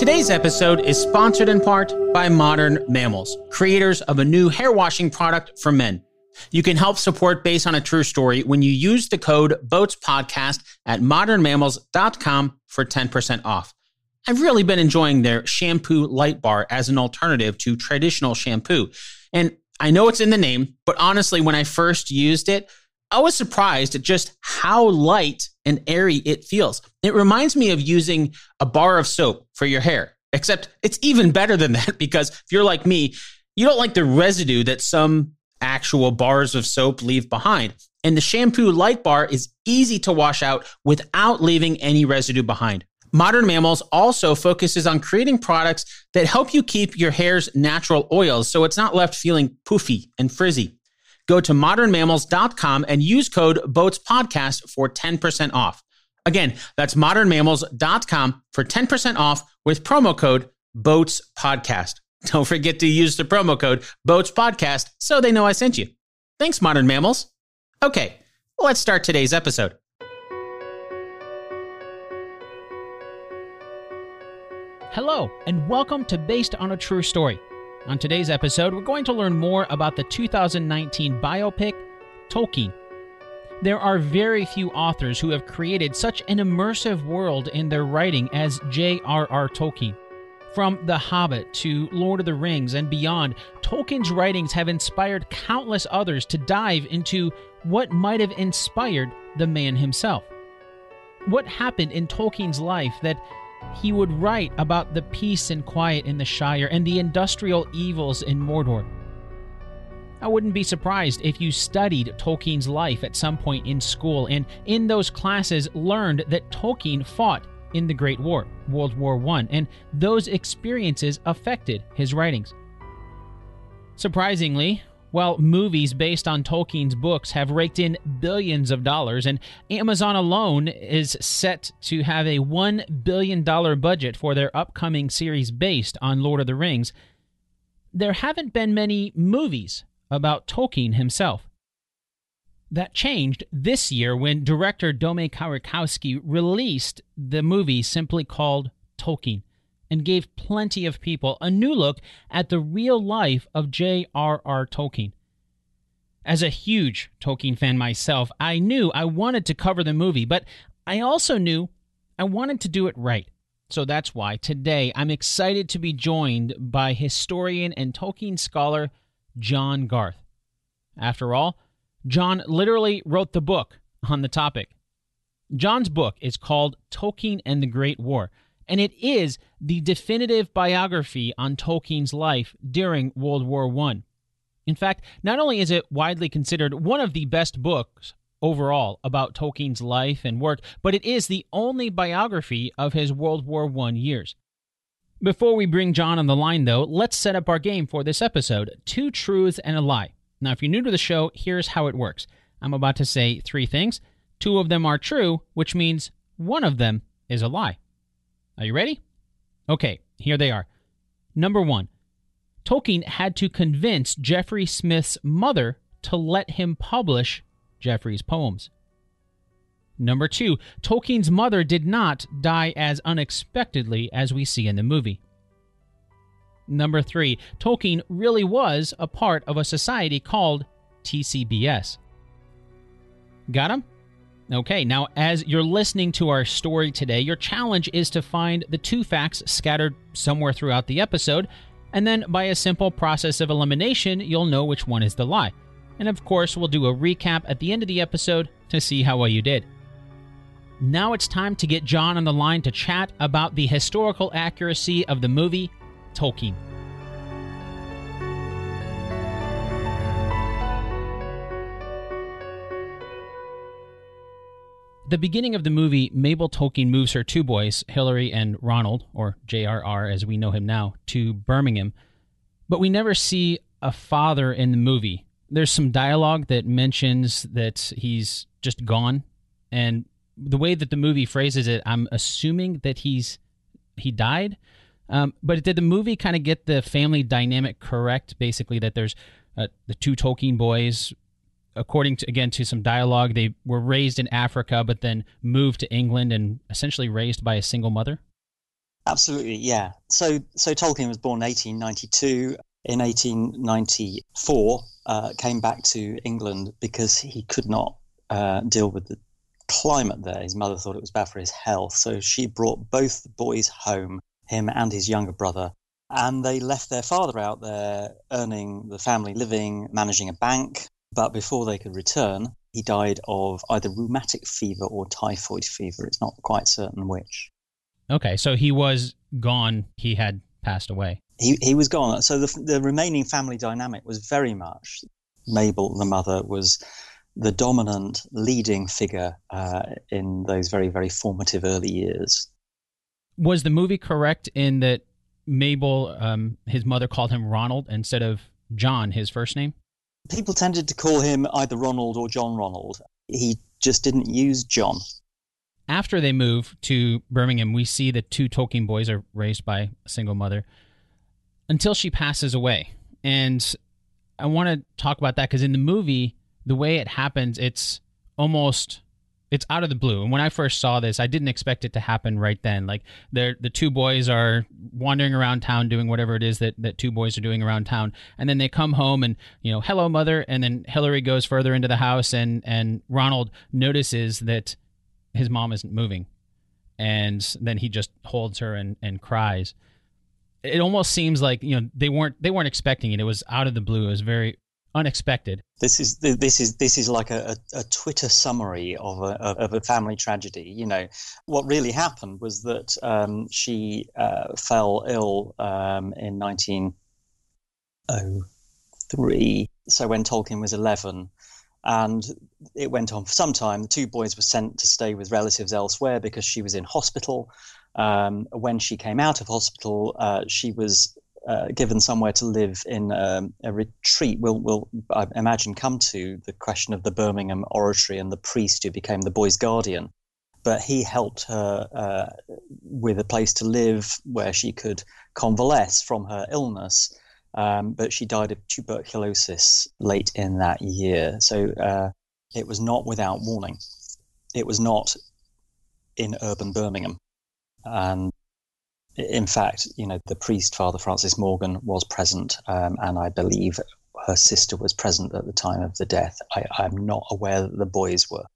Today's episode is sponsored in part by Modern Mammals, creators of a new hair washing product for men. You can help support Based on a True Story when you use the code BOATSPODCAST at modernmammals.com for 10% off. I've really been enjoying their shampoo light bar as an alternative to traditional shampoo. And I know it's in the name, but honestly, when I first used it, I was surprised at just how light and airy it feels. It reminds me of using a bar of soap for your hair, except it's even better than that because if you're like me, you don't like the residue that some actual bars of soap leave behind. And the shampoo light bar is easy to wash out without leaving any residue behind. Modern Mammals also focuses on creating products that help you keep your hair's natural oils so it's not left feeling poofy and frizzy. Go to modernmammals.com and use code BOATSPODCAST for 10% off. Again, that's modernmammals.com for 10% off with promo code BOATSPODCAST. Don't forget to use the promo code BOATSPODCAST so they know I sent you. Thanks, Modern Mammals. Okay, let's start today's episode. Hello, and welcome to Based on a True Story. On today's episode, we're going to learn more about the 2019 biopic, Tolkien. There are very few authors who have created such an immersive world in their writing as J.R.R. Tolkien. From The Hobbit to Lord of the Rings and beyond, Tolkien's writings have inspired countless others to dive into what might have inspired the man himself. What happened in Tolkien's life that he would write about the peace and quiet in the Shire and the industrial evils in Mordor? I wouldn't be surprised if you studied Tolkien's life at some point in school and in those classes learned that Tolkien fought in the Great War, World War I, and those experiences affected his writings. Surprisingly, while movies based on Tolkien's books have raked in billions of dollars, and Amazon alone is set to have a $1 billion budget for their upcoming series based on Lord of the Rings, there haven't been many movies about Tolkien himself. That changed this year when director Dome Kawakowski released the movie simply called Tolkien, and gave plenty of people a new look at the real life of J.R.R. Tolkien. As a huge Tolkien fan myself, I knew I wanted to cover the movie, but I also knew I wanted to do it right. So that's why today I'm excited to be joined by historian and Tolkien scholar John Garth. After all, John literally wrote the book on the topic. John's book is called Tolkien and the Great War, and it is the definitive biography on Tolkien's life during World War I. In fact, not only is it widely considered one of the best books overall about Tolkien's life and work, but it is the only biography of his World War I years. Before we bring John on the line, though, let's set up our game for this episode, Two Truths and a Lie. Now, if you're new to the show, here's how it works. I'm about to say three things. Two of them are true, which means one of them is a lie. Are you ready? Okay, here they are. Number one, Tolkien had to convince Jeffrey Smith's mother to let him publish Jeffrey's poems. Number two, Tolkien's mother did not die as unexpectedly as we see in the movie. Number three, Tolkien really was a part of a society called TCBS. Got him? Okay, now as you're listening to our story today, your challenge is to find the two facts scattered somewhere throughout the episode, and then by a simple process of elimination, you'll know which one is the lie. And of course, we'll do a recap at the end of the episode to see how well you did. Now it's time to get John on the line to chat about the historical accuracy of the movie Tolkien. At the beginning of the movie, Mabel Tolkien moves her two boys, Hilary and Ronald, or J.R.R. as we know him now, to Birmingham. But we never see a father in the movie. There's some dialogue that mentions that he's just gone, and the way that the movie phrases it, I'm assuming that he died. But did the movie kind of get the family dynamic correct? Basically, that there's the two Tolkien boys. According to some dialogue, they were raised in Africa, but then moved to England and essentially raised by a single mother? Absolutely, yeah. So Tolkien was born in 1892. In 1894, came back to England because he could not deal with the climate there. His mother thought it was bad for his health. So she brought both the boys home, him and his younger brother, and they left their father out there earning the family living, managing a bank. But before they could return, he died of either rheumatic fever or typhoid fever. It's not quite certain which. Okay, so he was gone. He had passed away. He was gone. So the remaining family dynamic was very much Mabel, the mother, was the dominant leading figure in those very, very formative early years. Was the movie correct in that Mabel, his mother, called him Ronald instead of John, his first name? People tended to call him either Ronald or John Ronald. He just didn't use John. After they move to Birmingham, we see the two Tolkien boys are raised by a single mother until she passes away. And I want to talk about that because in the movie, the way it happens, it's out of the blue. And when I first saw this, I didn't expect it to happen right then. Like the two boys are wandering around town doing whatever it is that two boys are doing around town. And then they come home and, hello, mother. And then Hillary goes further into the house and Ronald notices that his mom isn't moving. And then he just holds her and cries. It almost seems like, they weren't expecting it. It was out of the blue. It was very unexpected. This is like a Twitter summary of a family tragedy. What really happened was that she fell ill in 1903. So when Tolkien was 11, and it went on for some time. The two boys were sent to stay with relatives elsewhere because she was in hospital. When she came out of hospital, she was given somewhere to live in a retreat. We'll, I imagine, come to the question of the Birmingham Oratory and the priest who became the boy's guardian. But he helped her with a place to live where she could convalesce from her illness. But she died of tuberculosis late in that year. So it was not without warning. It was not in urban Birmingham. And in fact, the priest, Father Francis Morgan, was present, and I believe her sister was present at the time of the death. I'm not aware that the boys were.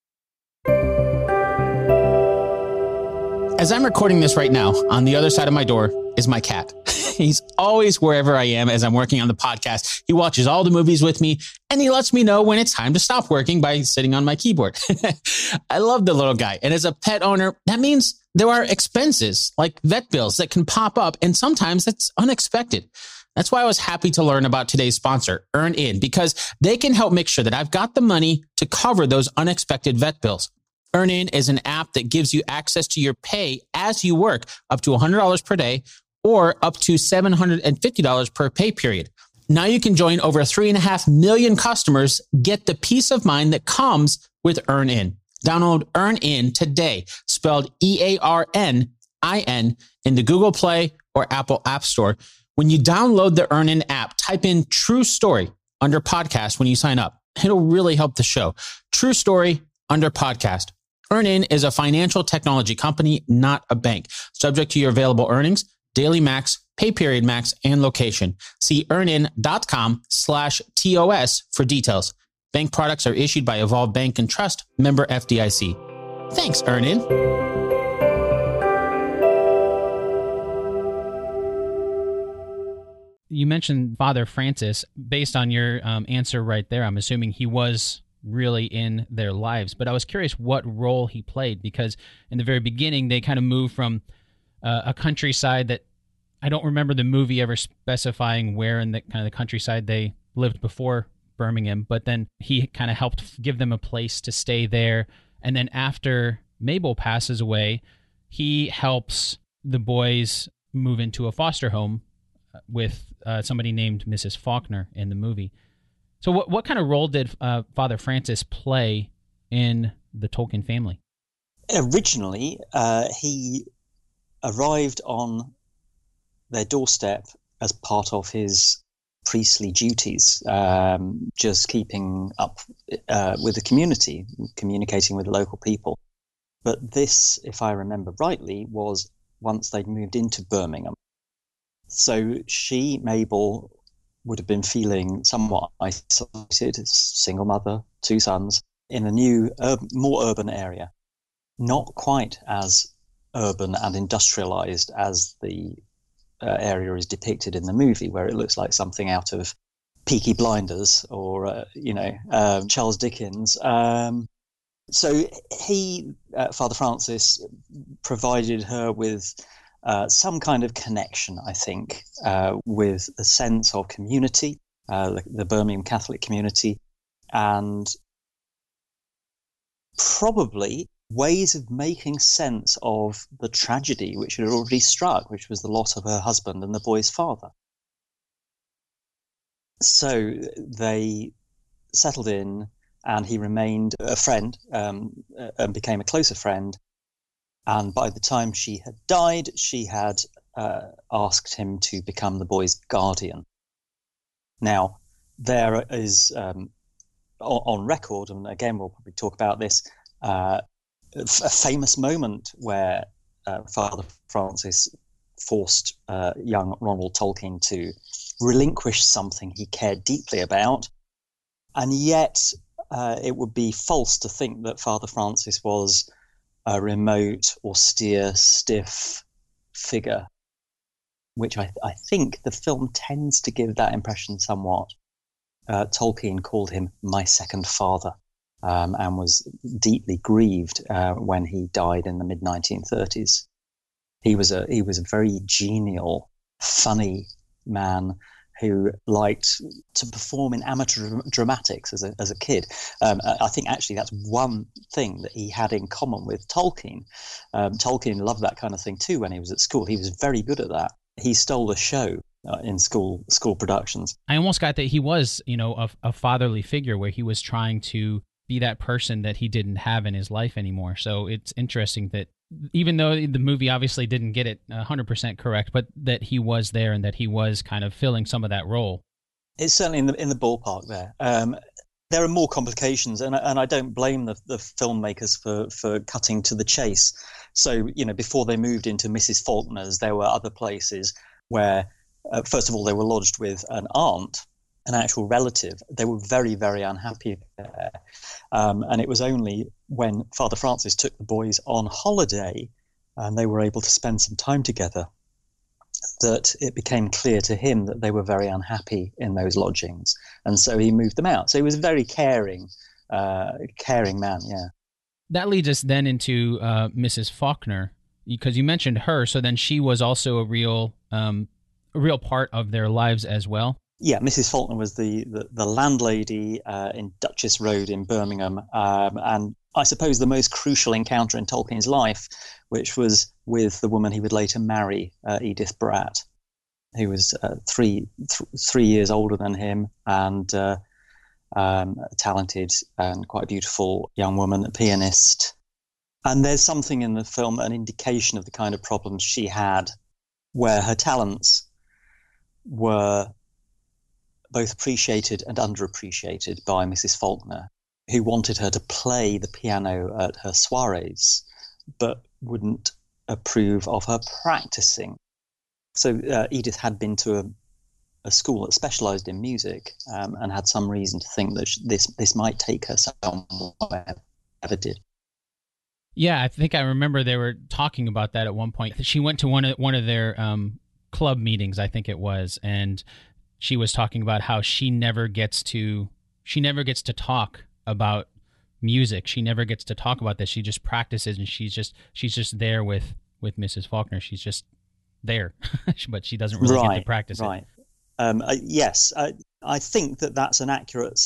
As I'm recording this right now, on the other side of my door is my cat. He's always wherever I am as I'm working on the podcast. He watches all the movies with me, and he lets me know when it's time to stop working by sitting on my keyboard. I love the little guy. And as a pet owner, that means there are expenses like vet bills that can pop up, and sometimes that's unexpected. That's why I was happy to learn about today's sponsor, EarnIn, because they can help make sure that I've got the money to cover those unexpected vet bills. EarnIn is an app that gives you access to your pay as you work, up to $100 per day or up to $750 per pay period. Now you can join over 3.5 million customers, get the peace of mind that comes with EarnIn. Download EarnIn today, spelled EarnIn, in the Google Play or Apple App Store. When you download the EarnIn app, type in True Story under podcast when you sign up. It'll really help the show. True Story under podcast. EarnIn is a financial technology company, not a bank. Subject to your available earnings, daily max, pay period max, and location. See earnin.com/TOS for details. Bank products are issued by Evolve Bank and Trust, member FDIC. Thanks, EarnIn. You mentioned Father Francis. Based on your answer right there, I'm assuming he was really in their lives. But I was curious what role he played, because in the very beginning, they kind of moved from a countryside that I don't remember the movie ever specifying where in the kind of the countryside they lived before Birmingham, but then he kind of helped give them a place to stay there. And then after Mabel passes away, he helps the boys move into a foster home with somebody named Mrs. Faulkner in the movie. So what kind of role did Father Francis play in the Tolkien family? Originally, he arrived on their doorstep as part of his priestly duties, just keeping up with the community, communicating with the local people. But this, if I remember rightly, was once they'd moved into Birmingham. So she, Mabel, would have been feeling somewhat isolated, single mother, 2 sons, in a new, more urban area. Not quite as urban and industrialized as the area is depicted in the movie, where it looks like something out of Peaky Blinders or, Charles Dickens. So he, Father Francis, provided her with some kind of connection, I think, with a sense of community, the Birmingham Catholic community, and probably ways of making sense of the tragedy which had already struck, which was the loss of her husband and the boy's father. So they settled in, and he remained a friend and became a closer friend. And by the time she had died, she had asked him to become the boy's guardian. Now, there is, on record, and again, we'll probably talk about this, a famous moment where Father Francis forced young Ronald Tolkien to relinquish something he cared deeply about. And yet it would be false to think that Father Francis was a remote, austere, stiff figure, which I think the film tends to give that impression somewhat. Tolkien called him my second father, and was deeply grieved when he died in the mid-1930s. He was a very genial, funny man who liked to perform in amateur dramatics as a kid. I think actually that's one thing that he had in common with Tolkien. Tolkien loved that kind of thing too when he was at school. He was very good at that. He stole the show in school productions. I almost got that he was, a fatherly figure where he was trying to be that person that he didn't have in his life anymore. So it's interesting that even though the movie obviously didn't get it 100% correct, but that he was there and that he was kind of filling some of that role. It's certainly in the ballpark there. There are more complications, and I don't blame the filmmakers for cutting to the chase. So, before they moved into Mrs. Faulkner's, there were other places where, first of all, they were lodged with an aunt, an actual relative. They were very, very unhappy there. And it was only when Father Francis took the boys on holiday and they were able to spend some time together that it became clear to him that they were very unhappy in those lodgings. And so he moved them out. So he was a very caring man, yeah. That leads us then into Mrs. Faulkner, because you mentioned her. So then she was also a real part of their lives as well. Yeah, Mrs. Faulkner was the landlady in Duchess Road in Birmingham, and I suppose the most crucial encounter in Tolkien's life, which was with the woman he would later marry, Edith Bratt, who was 3 years older than him, and a talented and quite beautiful young woman, a pianist. And there's something in the film, an indication of the kind of problems she had, where her talents were both appreciated and underappreciated by Mrs. Faulkner, who wanted her to play the piano at her soirees, but wouldn't approve of her practicing. So Edith had been to a school that specialised in music, and had some reason to think that this might take her somewhere, ever did. Yeah, I think I remember they were talking about that at one point. She went to one of their club meetings, I think it was, and she was talking about how she never gets to talk about music. She never gets to talk about this. She just practices, and she's just there with Mrs. Faulkner. She's just there, but she doesn't really get to practice it. Yes, I think that's an accurate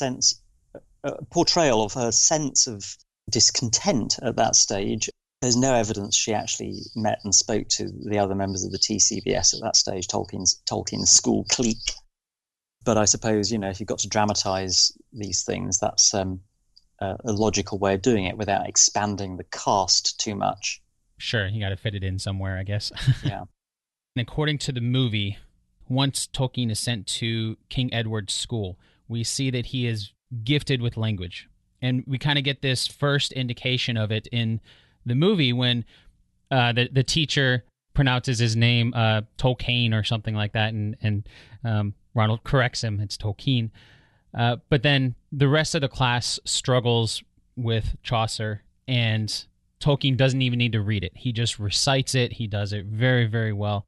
portrayal of her sense of discontent at that stage. There's no evidence she actually met and spoke to the other members of the TCBS at that stage, Tolkien's school clique. But I suppose, if you've got to dramatize these things, that's a logical way of doing it without expanding the cast too much. Sure, you got to fit it in somewhere, I guess. Yeah. And according to the movie, once Tolkien is sent to King Edward's school, we see that he is gifted with language. And we kind of get this first indication of it in the movie when the teacher pronounces his name Tolkien or something like that, and Ronald corrects him. It's Tolkien. But then the rest of the class struggles with Chaucer, and Tolkien doesn't even need to read it. He just recites it. He does it very, very well.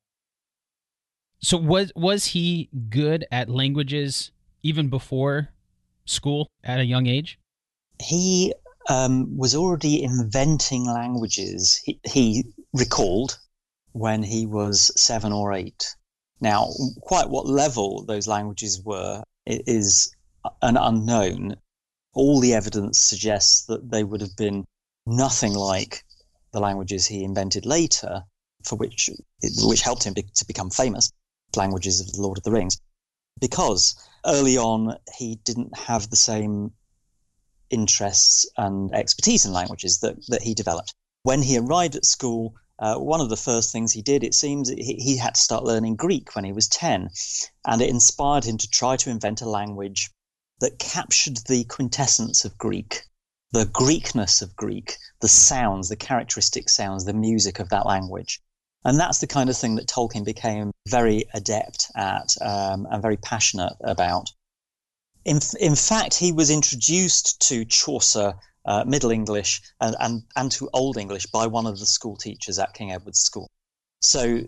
So was he good at languages even before school at a young age? He was already inventing languages. He recalled when he was 7 or 8. Now, quite what level those languages were is an unknown. All the evidence suggests that they would have been nothing like the languages he invented later, for which helped him to become famous, languages of the Lord of the Rings, because early on he didn't have the same interests and expertise in languages that he developed. When he arrived at school, one of the first things he did, it seems, he had to start learning Greek when he was 10, and it inspired him to try to invent a language that captured the quintessence of Greek, the Greekness of Greek, the sounds, the characteristic sounds, the music of that language. And that's the kind of thing that Tolkien became very adept at and very passionate about. In fact, he was introduced to Chaucer, Middle English, and to Old English by one of the school teachers at King Edward's School. So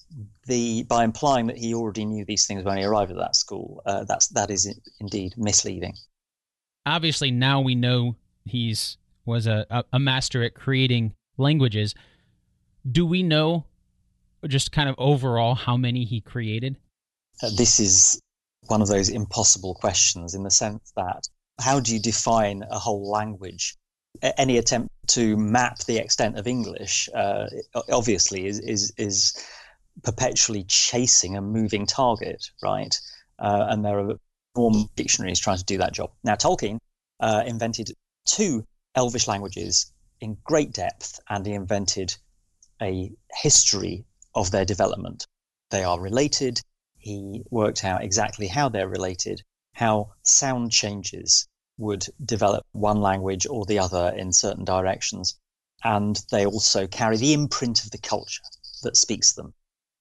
by implying that he already knew these things when he arrived at that school, that is indeed misleading. Obviously, now we know was a master at creating languages. Do we know just kind of overall how many he created? This is one of those impossible questions, in the sense that how do you define a whole language? Any attempt to map the extent of English obviously is perpetually chasing a moving target, right? And there are normal dictionaries trying to do that job. Now, Tolkien invented 2 Elvish languages in great depth, and he invented a history of their development. They are related. He worked out exactly how they're related, how sound changes would develop one language or the other in certain directions. And they also carry the imprint of the culture that speaks them.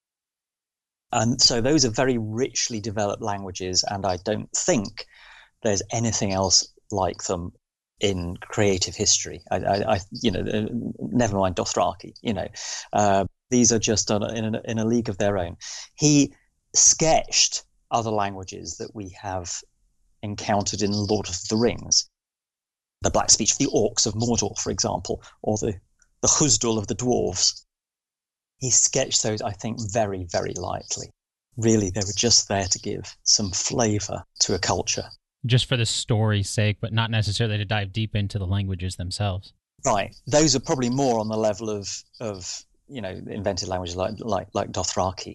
And so those are very richly developed languages, and I don't think there's anything else like them in creative history. I never mind Dothraki. These are just in a league of their own. He sketched other languages that we have encountered in Lord of the Rings. The black speech of the orcs of Mordor, for example, or the Husdul of the dwarves. He sketched those, I think, very, very lightly. Really, they were just there to give some flavour to a culture. Just for the story's sake, but not necessarily to dive deep into the languages themselves. Right. Those are probably more on the level of invented languages like Dothraki,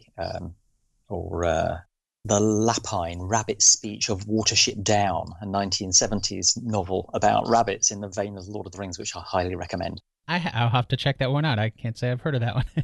or the Lapine rabbit speech of Watership Down, a 1970s novel about rabbits in the vein of Lord of the Rings, which I highly recommend. I'll have to check that one out. I can't say I've heard of that one.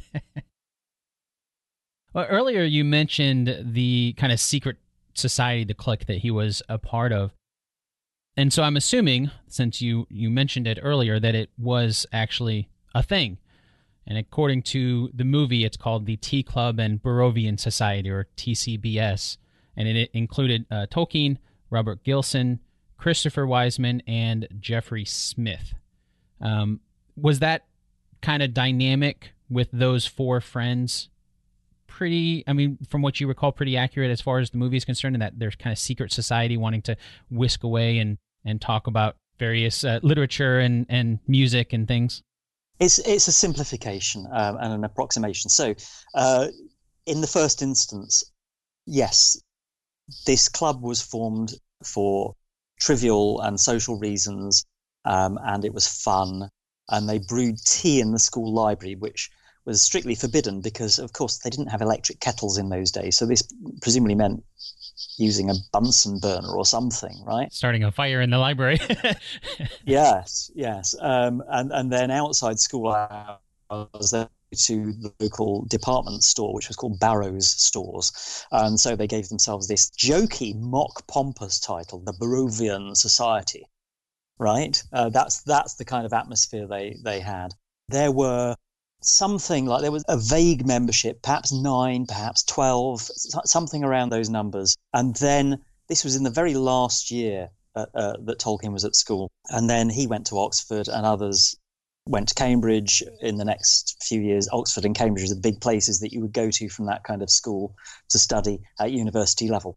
Well, earlier you mentioned the kind of secret society, the clique that he was a part of. And so I'm assuming, since you mentioned it earlier, that it was actually a thing. And according to the movie, it's called the Tea Club and Barovian Society, or TCBS. And it included Tolkien, Robert Gilson, Christopher Wiseman, and Jeffrey Smith. Was that kind of dynamic with those 4 friends from what you recall, pretty accurate as far as the movie is concerned, and that there's kind of secret society wanting to whisk away and talk about various literature and music and things? It's a simplification and an approximation. So in the first instance, yes, this club was formed for trivial and social reasons, and it was fun. And they brewed tea in the school library, which was strictly forbidden because, of course, they didn't have electric kettles in those days. So this presumably meant using a Bunsen burner or something, right? Starting a fire in the library. Yes. And then outside school hours, they to the local department store, which was called Barrow's Stores. And so they gave themselves this jokey, mock pompous title, the Barovian Society, right? That's the kind of atmosphere they had. There were something like there was a vague membership, perhaps 9, perhaps 12, something around those numbers. And then this was in the very last year that Tolkien was at school. And then he went to Oxford and others went to Cambridge in the next few years. Oxford and Cambridge are the big places that you would go to from that kind of school to study at university level.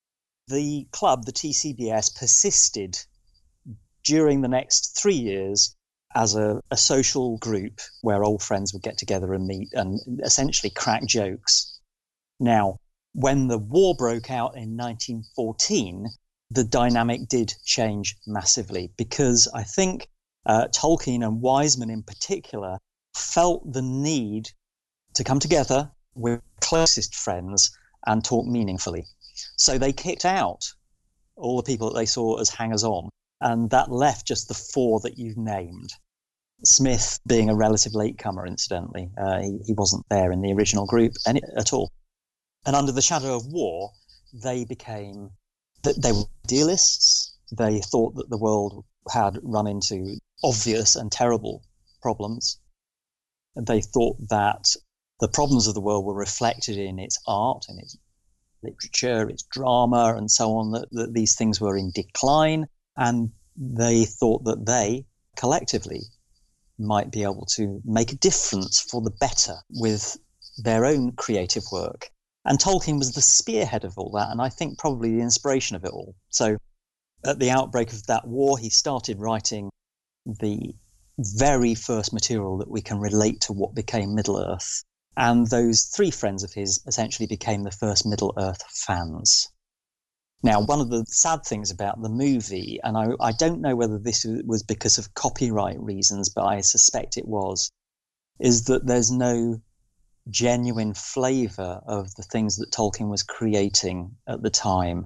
The club, the TCBS, persisted during the next 3 years as a social group where old friends would get together and meet and essentially crack jokes. Now, when the war broke out in 1914, the dynamic did change massively because I think Tolkien and Wiseman in particular felt the need to come together with closest friends and talk meaningfully. So they kicked out all the people that they saw as hangers-on, and that left just the 4 that you've named. Smith being a relative latecomer, incidentally. He wasn't there in the original group at all. And under the shadow of war, they were idealists. They thought that the world had run into obvious and terrible problems. They thought that the problems of the world were reflected in its art, in its literature, its drama, and so on, that these things were in decline. And they thought that they, collectively, might be able to make a difference for the better with their own creative work. And Tolkien was the spearhead of all that, and I think probably the inspiration of it all. So at the outbreak of that war, he started writing the very first material that we can relate to what became Middle-earth. And those 3 friends of his essentially became the first Middle-earth fans. Now, one of the sad things about the movie, and I don't know whether this was because of copyright reasons, but I suspect it was, is that there's no genuine flavour of the things that Tolkien was creating at the time.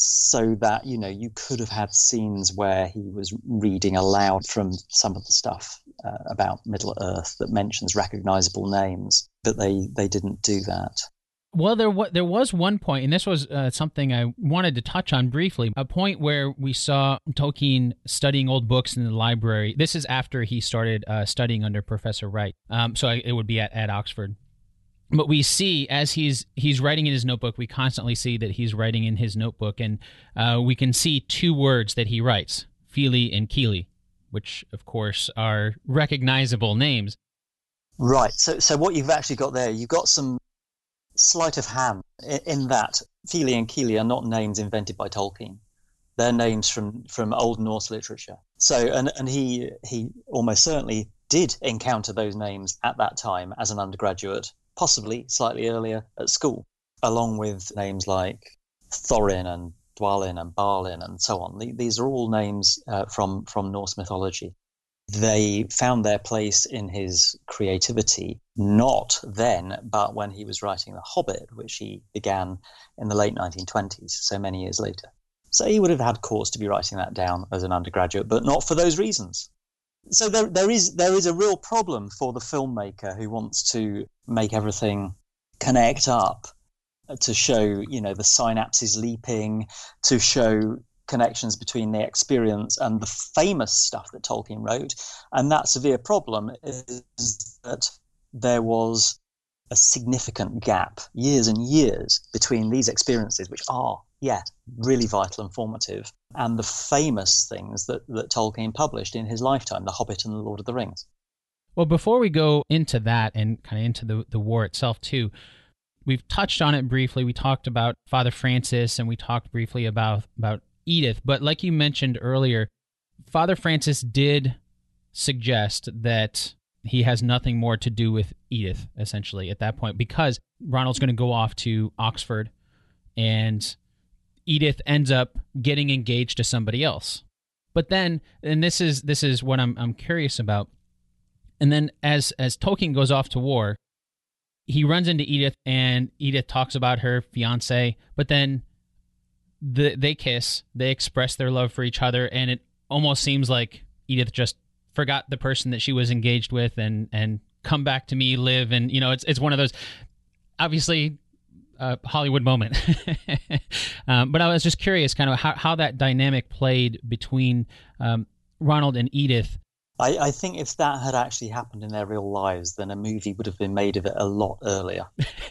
So that, you could have had scenes where he was reading aloud from some of the stuff about Middle-earth that mentions recognisable names, but they didn't do that. Well, there was one point, and this was something I wanted to touch on briefly, a point where we saw Tolkien studying old books in the library. This is after he started studying under Professor Wright, so it would be at Oxford. But we see, as he's writing in his notebook, we constantly see that he's writing in his notebook, and we can see 2 words that he writes, Fili and Kili, which, of course, are recognizable names. Right, so what you've actually got there, you've got some sleight of hand in that Fili and Kili are not names invented by Tolkien. They're names from Old Norse literature. So, and he almost certainly did encounter those names at that time as an undergraduate, possibly slightly earlier at school, along with names like Thorin and Dwalin and Balin and so on. These are all names from Norse mythology. They found their place in his creativity, not then, but when he was writing The Hobbit, which he began in the late 1920s, so many years later. So he would have had cause to be writing that down as an undergraduate, but not for those reasons. So there is a real problem for the filmmaker who wants to make everything connect up, to show, the synapses leaping, to show connections between the experience and the famous stuff that Tolkien wrote. And that severe problem is that there was a significant gap, years and years, between these experiences, which are, really vital and formative, and the famous things that Tolkien published in his lifetime, The Hobbit and The Lord of the Rings. Well, before we go into that and kind of into the war itself too, we've touched on it briefly. We talked about Father Francis and we talked briefly about Edith, but like you mentioned earlier, Father Francis did suggest that he has nothing more to do with Edith, essentially, at that point, because Ronald's going to go off to Oxford, and Edith ends up getting engaged to somebody else. But then, and this is what I'm curious about, and then as Tolkien goes off to war, he runs into Edith, and Edith talks about her fiancé, but then they kiss, they express their love for each other, and it almost seems like Edith just forgot the person that she was engaged with and come back to me, live, and it's one of those obviously Hollywood moment. But I was just curious kind of how that dynamic played between Ronald and Edith. I think if that had actually happened in their real lives, then a movie would have been made of it a lot earlier.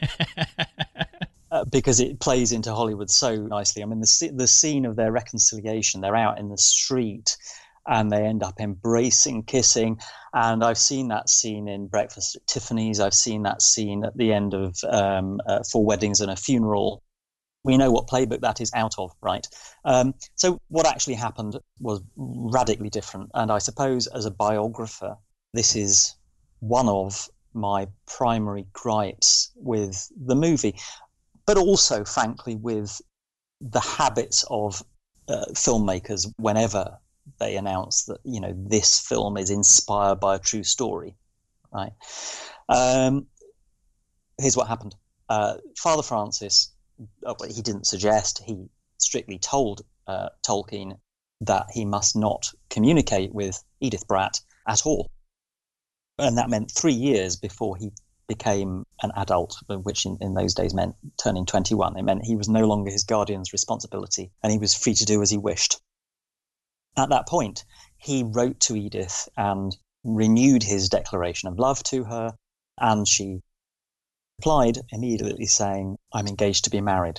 Because it plays into Hollywood so nicely. I mean, the scene of their reconciliation, they're out in the street and they end up embracing, kissing. And I've seen that scene in Breakfast at Tiffany's. I've seen that scene at the end of Four Weddings and a Funeral. We know what playbook that is out of, right? So what actually happened was radically different. And I suppose as a biographer, this is one of my primary gripes with the movie, but also, frankly, with the habits of filmmakers whenever they announce that, this film is inspired by a true story, right? Here's what happened. Father Francis, he didn't suggest, he strictly told Tolkien that he must not communicate with Edith Bratt at all. And that meant 3 years before he became an adult, which in those days meant turning 21. It meant he was no longer his guardian's responsibility and he was free to do as he wished. At that point, he wrote to Edith and renewed his declaration of love to her, and she replied immediately saying, "I'm engaged to be married."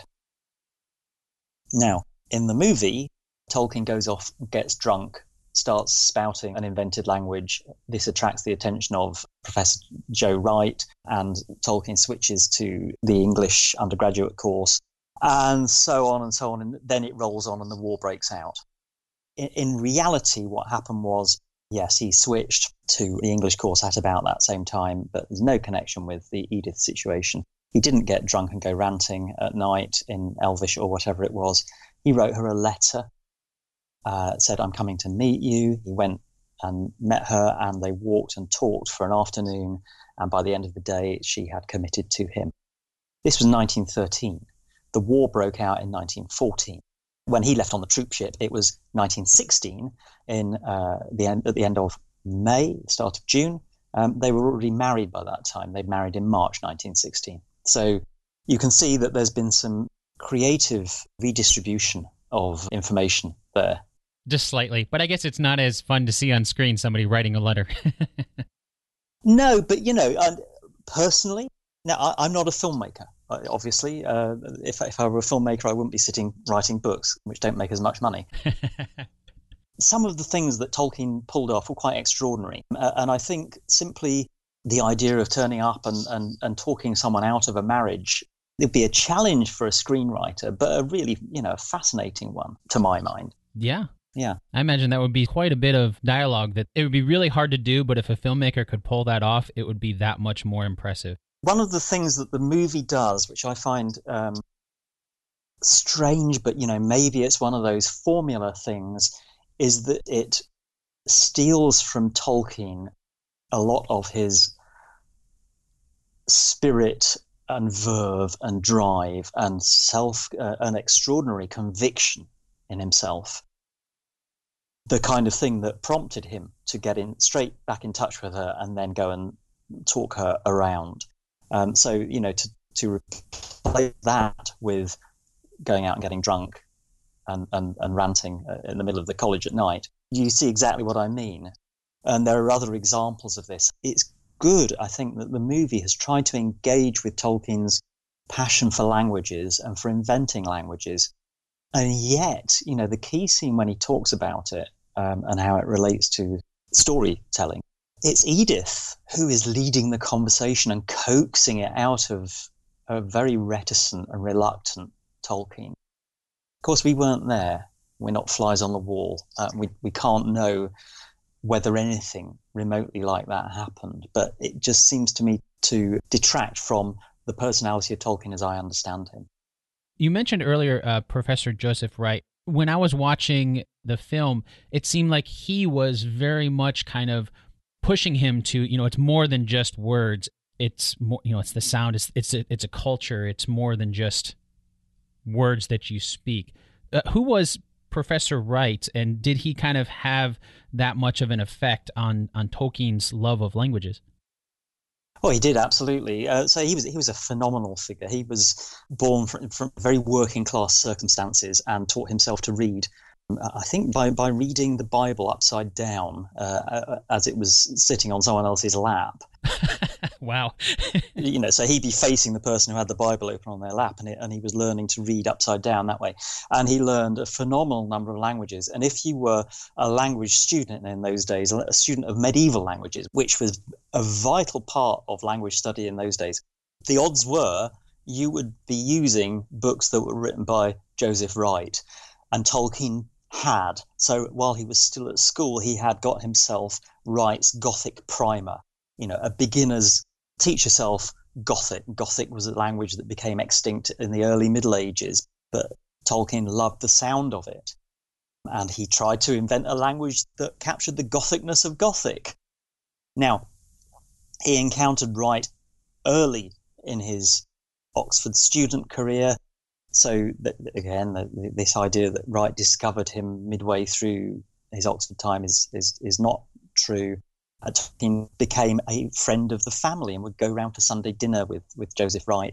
Now, in the movie, Tolkien goes off, gets drunk, starts spouting an invented language. This attracts the attention of Professor Joe Wright, and Tolkien switches to the English undergraduate course, and so on and so on. And then it rolls on and the war breaks out. In reality, what happened was, yes, he switched to the English course at about that same time, but there's no connection with the Edith situation. He didn't get drunk and go ranting at night in Elvish or whatever it was. He wrote her a letter. Said, "I'm coming to meet you." He went and met her, and they walked and talked for an afternoon, and by the end of the day, she had committed to him. This was 1913. The war broke out in 1914. When he left on the troop ship, it was 1916, at the end of May, start of June. They were already married by that time. They'd married in March 1916. So you can see that there's been some creative redistribution of information there. Just slightly, but I guess it's not as fun to see on screen somebody writing a letter. No, but personally, now I'm not a filmmaker. Obviously, if I were a filmmaker, I wouldn't be sitting writing books, which don't make as much money. Some of the things that Tolkien pulled off were quite extraordinary, and I think simply the idea of turning up and talking someone out of a marriage, it'd be a challenge for a screenwriter, but a really a fascinating one to my mind. Yeah. Yeah. I imagine that would be quite a bit of dialogue that it would be really hard to do, but if a filmmaker could pull that off, it would be that much more impressive. One of the things that the movie does, which I find strange, but maybe it's one of those formula things, is that it steals from Tolkien a lot of his spirit and verve and drive and an extraordinary conviction in himself. The kind of thing that prompted him to get straight back in touch with her and then go and talk her around. So to replace that with going out and getting drunk and ranting in the middle of the college at night, you see exactly what I mean. And there are other examples of this. It's good, I think, that the movie has tried to engage with Tolkien's passion for languages and for inventing languages. And yet, the key scene when he talks about it and how it relates to storytelling, it's Edith who is leading the conversation and coaxing it out of a very reticent and reluctant Tolkien. Of course, we weren't there. We're not flies on the wall. We can't know whether anything remotely like that happened, but it just seems to me to detract from the personality of Tolkien as I understand him. You mentioned earlier Professor Joseph Wright. When I was watching the film, it seemed like he was very much kind of pushing him to, it's more than just words. It's more, it's the sound. It's a culture. It's more than just words that you speak. Who was Professor Wright, and did he kind of have that much of an effect on Tolkien's love of languages? Oh, he did, absolutely. So he was a phenomenal figure. He was born from very working class circumstances and taught himself to read I think by reading the Bible upside down as it was sitting on someone else's lap. Wow. So he'd be facing the person who had the Bible open on their lap, and he was learning to read upside down that way. And he learned a phenomenal number of languages. And if you were a language student in those days, a student of medieval languages, which was a vital part of language study in those days, the odds were you would be using books that were written by Joseph Wright. And Tolkien had. So while he was still at school, he had got himself Wright's Gothic primer, a beginner's teach yourself Gothic. Gothic was a language that became extinct in the early Middle Ages, but Tolkien loved the sound of it. And he tried to invent a language that captured the Gothicness of Gothic. Now, he encountered Wright early in his Oxford student career. So, this idea that Wright discovered him midway through his Oxford time is not true. Tolkien became a friend of the family and would go round to Sunday dinner with Joseph Wright.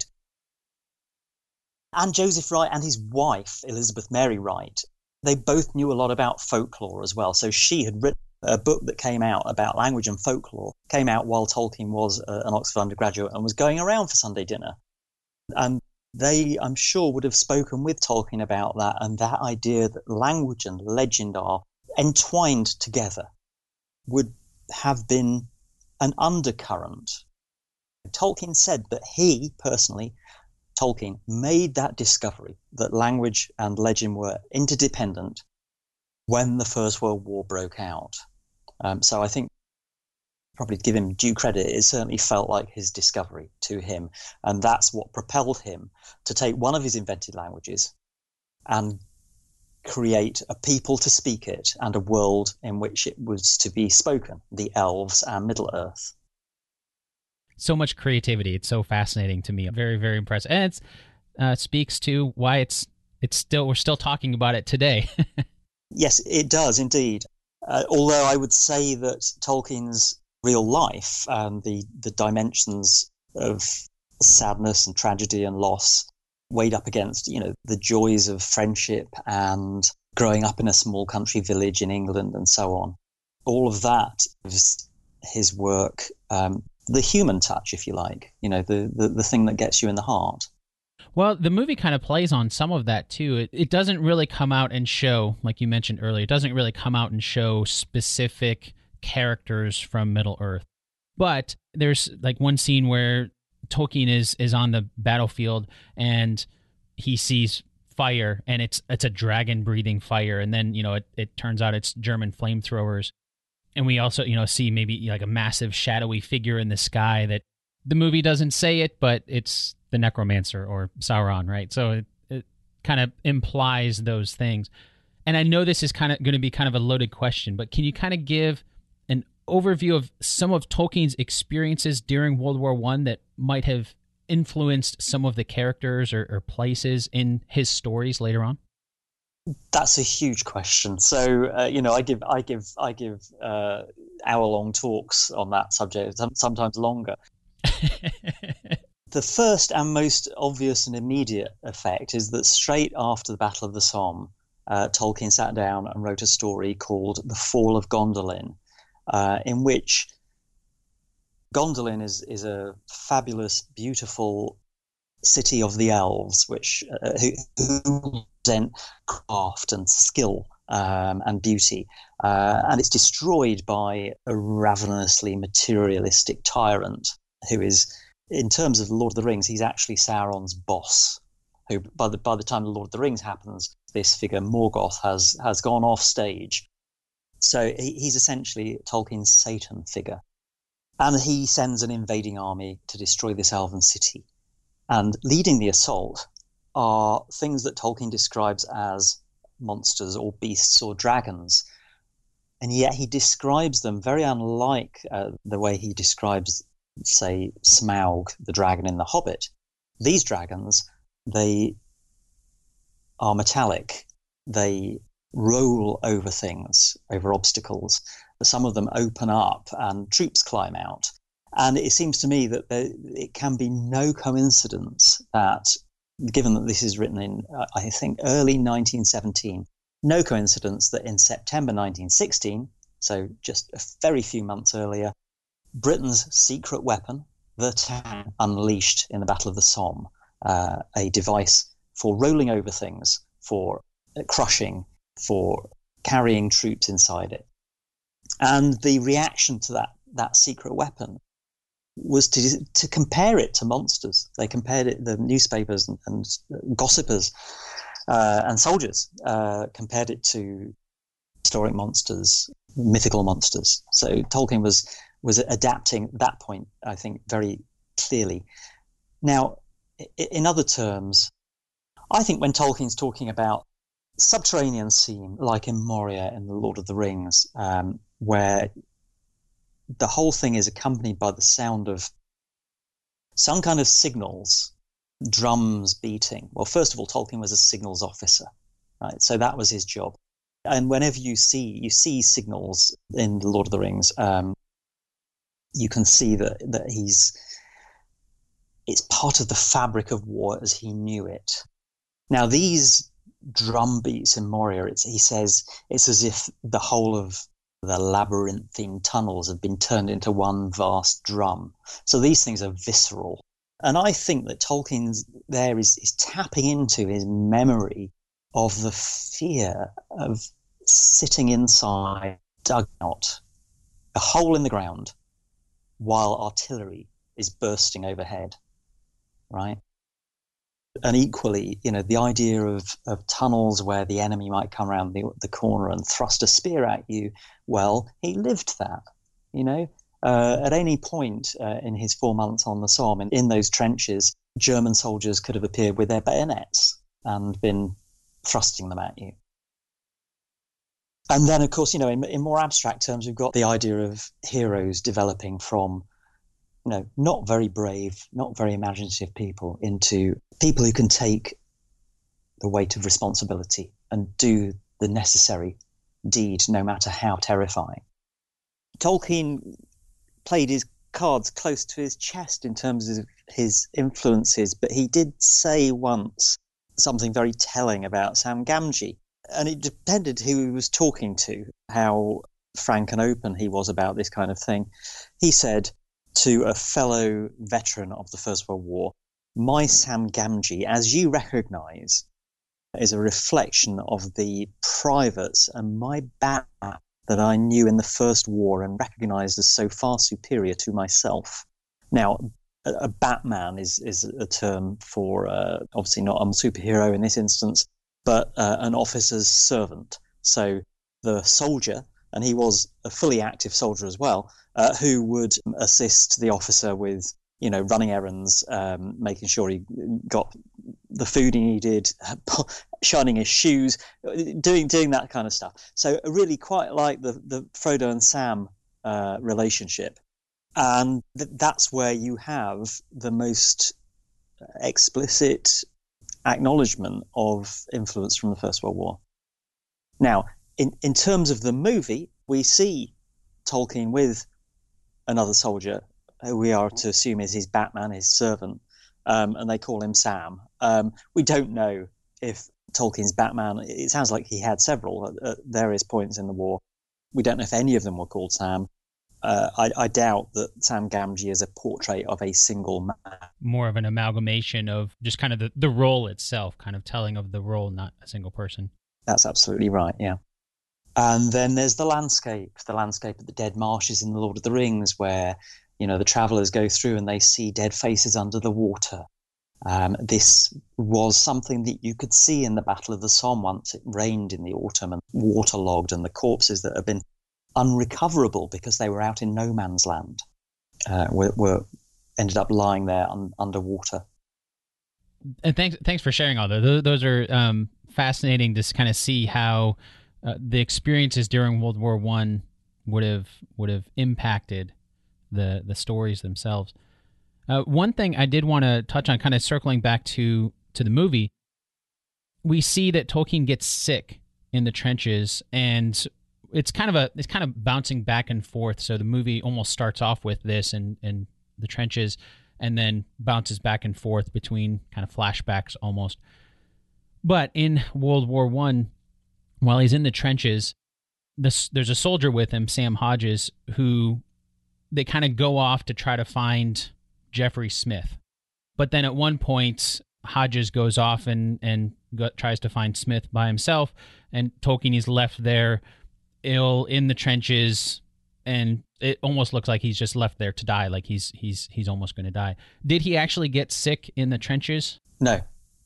And Joseph Wright and his wife, Elizabeth Mary Wright, they both knew a lot about folklore as well. So she had written a book that came out about language and folklore, came out while Tolkien was an Oxford undergraduate and was going around for Sunday dinner. And they, I'm sure, would have spoken with Tolkien about that, and that idea that language and legend are entwined together would have been an undercurrent. Tolkien said that he, personally, Tolkien, made that discovery that language and legend were interdependent when the First World War broke out. So I think, probably to give him due credit, it certainly felt like his discovery to him. And that's what propelled him to take one of his invented languages and create a people to speak it and a world in which it was to be spoken, the Elves and Middle-earth. So much creativity. It's so fascinating to me. I'm very, very impressed. And it speaks to why we're still talking about it today. Yes, it does indeed. Although I would say that Tolkien's real life and the dimensions of sadness and tragedy and loss weighed up against, the joys of friendship and growing up in a small country village in England and so on. All of that is his work, the human touch, if you like, the thing that gets you in the heart. Well, the movie kind of plays on some of that too. It doesn't really come out and show, like you mentioned earlier, it doesn't really come out and show specific characters from Middle-earth. But there's like one scene where Tolkien is on the battlefield and he sees fire, and it's a dragon breathing fire, and then it turns out it's German flamethrowers. And we also see maybe like a massive shadowy figure in the sky that the movie doesn't say it, but it's the necromancer or Sauron, right? So it kind of implies those things. And I know this is kind of going to be kind of a loaded question, but can you kind of give an overview of some of Tolkien's experiences during World War I that might have influenced some of the characters or places in his stories later on? That's a huge question. So, I give hour-long talks on that subject, sometimes longer. The first and most obvious and immediate effect is that straight after the Battle of the Somme, Tolkien sat down and wrote a story called The Fall of Gondolin, in which Gondolin is a fabulous, beautiful city of the elves, which who represent craft and skill and beauty, and it's destroyed by a ravenously materialistic tyrant who is, in terms of Lord of the Rings, he's actually Sauron's boss. Who, by the time the Lord of the Rings happens, this figure Morgoth has gone off stage. So he's essentially Tolkien's Satan figure, and he sends an invading army to destroy this elven city. And leading the assault are things that Tolkien describes as monsters or beasts or dragons. And yet he describes them very unlike the way he describes, say, Smaug, the dragon in The Hobbit. These dragons, they are metallic. They roll over things, over obstacles. Some of them open up and troops climb out. And it seems to me that it can be no coincidence that, given that this is written in, I think, early 1917, No coincidence that in September 1916, so just a very few months earlier, Britain's secret weapon, the tank, unleashed in the Battle of the Somme, a device for rolling over things, for crushing, for carrying troops inside it. And the reaction to that secret weapon was to compare it to monsters. They compared it, the newspapers and gossipers and soldiers compared it to historic monsters, mythical monsters. So Tolkien was adapting that point, I think, very clearly. Now, in other terms, I think when Tolkien's talking about subterranean scene, like in Moria in The Lord of the Rings, where the whole thing is accompanied by the sound of some kind of signals, drums beating. Well, first of all, Tolkien was a signals officer, right? So that was his job. And whenever you see signals in The Lord of the Rings, you can see that it's part of the fabric of war as he knew it. Now, these drum beats in Moria, he says it's as if the whole of the labyrinthine tunnels have been turned into one vast drum. So these things are visceral. And I think that Tolkien there is tapping into his memory of the fear of sitting inside, dug out, a hole in the ground, while artillery is bursting overhead, right? And equally, the idea of tunnels where the enemy might come around the corner and thrust a spear at you, well, he lived that, At any point in his 4 months on the Somme, in those trenches, German soldiers could have appeared with their bayonets and been thrusting them at you. And then, of course, in more abstract terms, we've got the idea of heroes developing from not very brave, not very imaginative people into people who can take the weight of responsibility and do the necessary deed, no matter how terrifying. Tolkien played his cards close to his chest in terms of his influences, but he did say once something very telling about Sam Gamgee. And it depended who he was talking to, how frank and open he was about this kind of thing. He said to a fellow veteran of the First World War, "My Sam Gamgee, as you recognise, is a reflection of the privates and my Batman that I knew in the First War and recognised as so far superior to myself." Now, a Batman is a term for, obviously not a superhero in this instance, but an officer's servant. So the soldier, and he was a fully active soldier as well, who would assist the officer with, running errands, making sure he got the food he needed, shining his shoes, doing that kind of stuff. So really quite like the Frodo and Sam relationship. And that's where you have the most explicit acknowledgement of influence from the First World War. Now, in terms of the movie, we see Tolkien with another soldier, who we are to assume is his Batman, his servant, and they call him Sam. We don't know if Tolkien's Batman, it sounds like he had several at various points in the war. We don't know if any of them were called Sam. I doubt that Sam Gamgee is a portrait of a single man. More of an amalgamation of just kind of the role itself, kind of telling of the role, not a single person. That's absolutely right, yeah. And then there's the landscape of the dead marshes in The Lord of the Rings, where, the travellers go through and they see dead faces under the water. This was something that you could see in the Battle of the Somme once it rained in the autumn and waterlogged, and the corpses that have been unrecoverable because they were out in no man's land were ended up lying there underwater. And thanks for sharing all those. Those are fascinating to kind of see how the experiences during World War I would have impacted the stories themselves. One thing I did want to touch on, kind of circling back to the movie, we see that Tolkien gets sick in the trenches, and it's kind of bouncing back and forth. So the movie almost starts off with this in the trenches, and then bounces back and forth between kind of flashbacks almost. But in World War I, while he's in the trenches, there's a soldier with him, Sam Hodges, who they kind of go off to try to find Jeffrey Smith. But then at one point, Hodges goes off and tries to find Smith by himself, and Tolkien is left there ill in the trenches, and it almost looks like he's just left there to die, like he's almost going to die. Did he actually get sick in the trenches? No.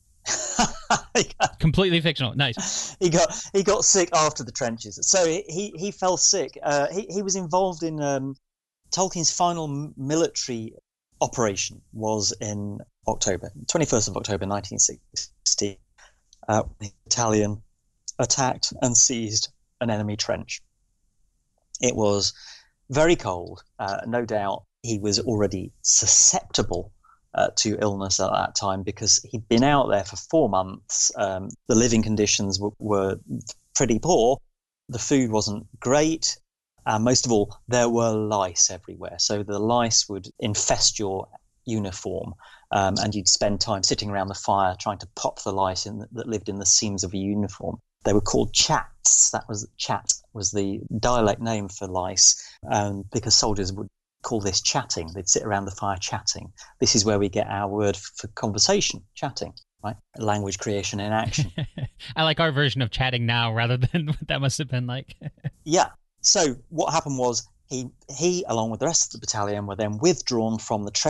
Completely fictional. Nice. He got sick after the trenches. So he fell sick. He was involved in Tolkien's final military operation was in October, 21st of October 1960. The battalion attacked and seized an enemy trench. It was very cold. No doubt he was already susceptible to illness at that time because he'd been out there for 4 months. The living conditions were pretty poor. The food wasn't great. And most of all, there were lice everywhere. So the lice would infest your uniform, and you'd spend time sitting around the fire trying to pop the lice that lived in the seams of a uniform. They were called chats. Chat was the dialect name for lice, because soldiers would call this chatting. They'd sit around the fire chatting. This is where we get our word for conversation, chatting, right? Language creation in action. I like our version of chatting now rather than what that must have been like. Yeah. So what happened was he, along with the rest of the battalion, were then withdrawn from the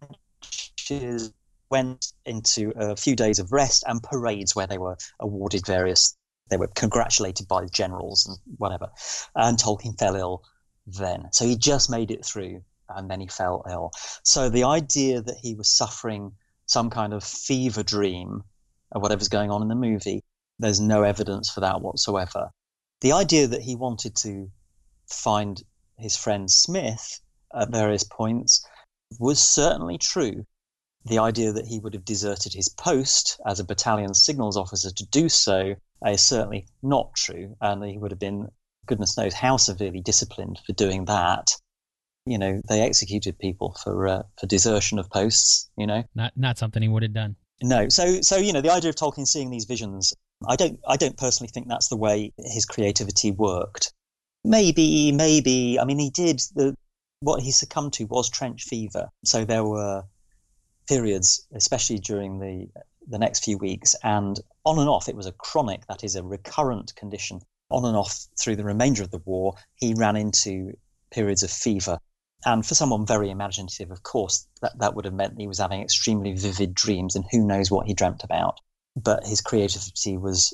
trenches, went into a few days of rest and parades where they were awarded they were congratulated by the generals and whatever. And Tolkien fell ill then. So he just made it through, and then he fell ill. So the idea that he was suffering some kind of fever dream of whatever's going on in the movie, there's no evidence for that whatsoever. The idea that he wanted to find his friend Smith at various points was certainly true. The idea that he would have deserted his post as a battalion signals officer to do so is certainly not true, and he would have been, goodness knows how severely disciplined for doing that. You know, they executed people for desertion of posts, you know. Not something he would have done. No. So you know, the idea of Tolkien seeing these visions, I don't personally think that's the way his creativity worked. Maybe. I mean, he did what he succumbed to was trench fever. So there were periods, especially during the next few weeks, and on and off, it was a chronic, that is a recurrent condition. On and off through the remainder of the war, he ran into periods of fever. And for someone very imaginative, of course, that would have meant he was having extremely vivid dreams, and who knows what he dreamt about. But his creativity was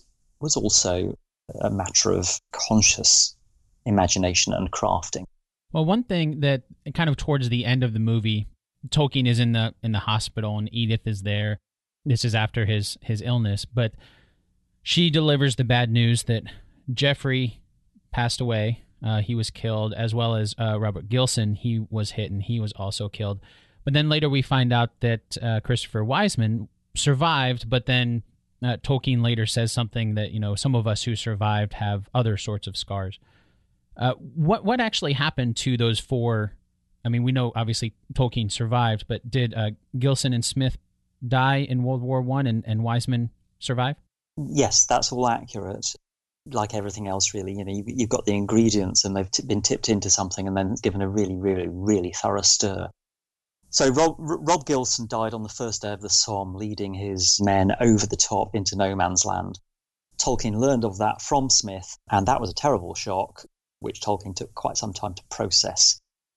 also a matter of conscious imagination and crafting. Well, one thing that kind of towards the end of the movie, Tolkien is in the hospital and Edith is there. This is after his illness, but she delivers the bad news that Jeffrey passed away. He was killed, as well as Robert Gilson. He was hit and he was also killed. But then later we find out that Christopher Wiseman survived, but then Tolkien later says something that, you know, some of us who survived have other sorts of scars. What actually happened to those four? I mean, we know obviously Tolkien survived, but did Gilson and Smith die in World War I and Wiseman survive? Yes, that's all accurate. Like everything else, really, you know, you've got the ingredients and they've been tipped into something and then given a really, really, really thorough stir. So Rob Gilson died on the first day of the Somme, leading his men over the top into no man's land. Tolkien learned of that from Smith, and that was a terrible shock, which Tolkien took quite some time to process.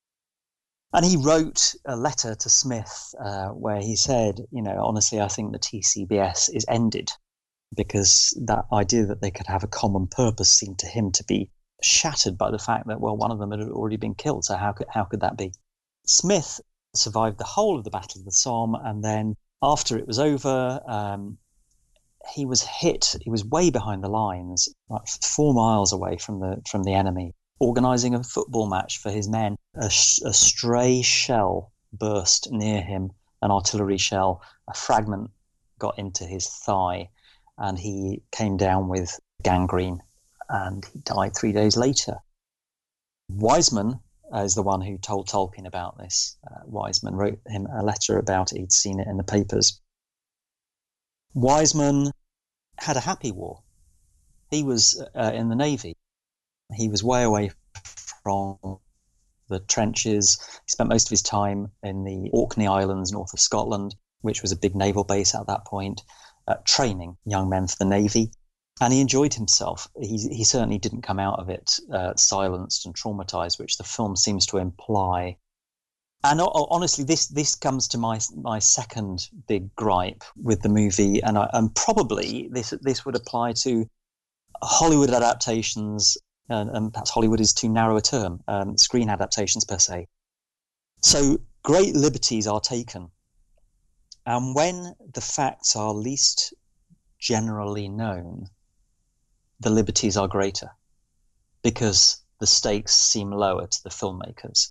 And he wrote a letter to Smith where he said, you know, honestly, I think the TCBS is ended, because that idea that they could have a common purpose seemed to him to be shattered by the fact that, well, one of them had already been killed. So how could that be? Smith survived the whole of the Battle of the Somme, and then after it was over, he was hit. He was way behind the lines, like 4 miles away from the enemy, organising a football match for his men. A stray shell burst near him, an artillery shell. A fragment got into his thigh, and he came down with gangrene, and he died 3 days later. Wiseman is the one who told Tolkien about this. Wiseman wrote him a letter about it. He'd seen it in the papers. Wiseman had a happy war. He was in the Navy. He was way away from the trenches. He spent most of his time in the Orkney Islands north of Scotland, which was a big naval base at that point, training young men for the Navy. And he enjoyed himself. He certainly didn't come out of it silenced and traumatized, which the film seems to imply. And honestly, this comes to my second big gripe with the movie, and probably this would apply to Hollywood adaptations, and perhaps Hollywood is too narrow a term, screen adaptations per se. So great liberties are taken, and when the facts are least generally known, the liberties are greater because the stakes seem lower to the filmmakers.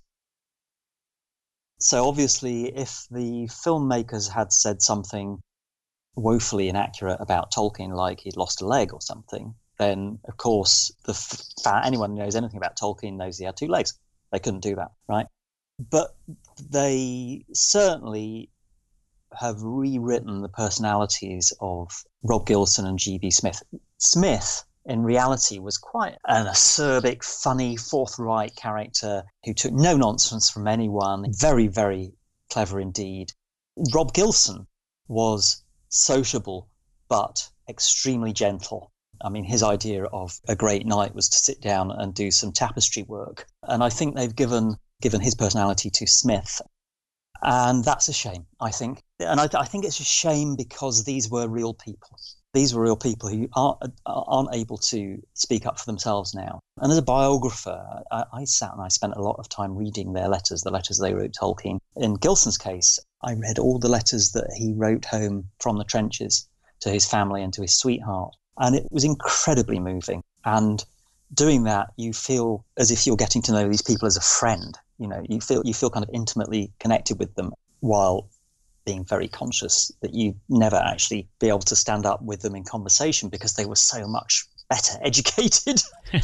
So obviously, if the filmmakers had said something woefully inaccurate about Tolkien, like he'd lost a leg or something, then of course anyone who knows anything about Tolkien knows he had two legs. They couldn't do that, right? But they certainly have rewritten the personalities of Rob Gilson and G.B. Smith. Smith, in reality, was quite an acerbic, funny, forthright character who took no nonsense from anyone. Very, very clever indeed. Rob Gilson was sociable, but extremely gentle. I mean, his idea of a great night was to sit down and do some tapestry work. And I think they've given his personality to Smith. And that's a shame, I think. And I think it's a shame because these were real people. These were real people who aren't able to speak up for themselves now. And as a biographer, I sat and I spent a lot of time reading their letters, the letters they wrote Tolkien. In Gilson's case, I read all the letters that he wrote home from the trenches to his family and to his sweetheart. And it was incredibly moving. And doing that, you feel as if you're getting to know these people as a friend. You know, you feel kind of intimately connected with them while being very conscious that you never actually be able to stand up with them in conversation because they were so much better educated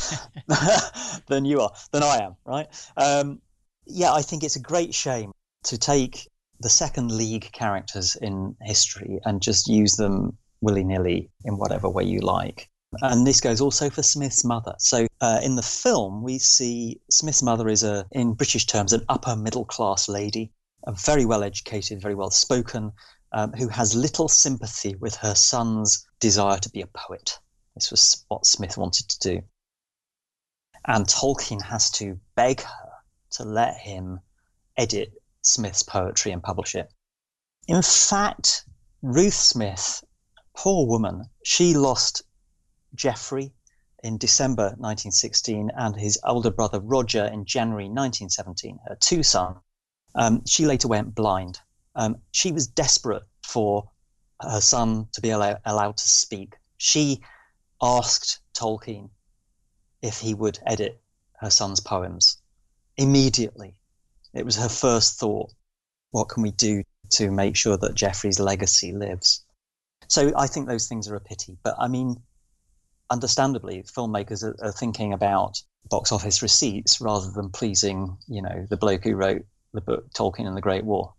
than I am, right? I think it's a great shame to take the second league characters in history and just use them willy-nilly in whatever way you like. And this goes also for Smith's mother. So in the film, we see Smith's mother is, in British terms, an upper middle class lady, a very well educated, very well spoken, who has little sympathy with her son's desire to be a poet. This was what Smith wanted to do. And Tolkien has to beg her to let him edit Smith's poetry and publish it. In fact, Ruth Smith, poor woman, she lost Geoffrey in December 1916 and his older brother Roger in January 1917, her two sons. She later went blind. She was desperate for her son to be allowed to speak. She asked Tolkien if he would edit her son's poems immediately. It was her first thought. What can we do to make sure that Geoffrey's legacy lives? So I think those things are a pity. But I mean, understandably, filmmakers are thinking about box office receipts rather than pleasing, the bloke who wrote the book Tolkien and the Great War.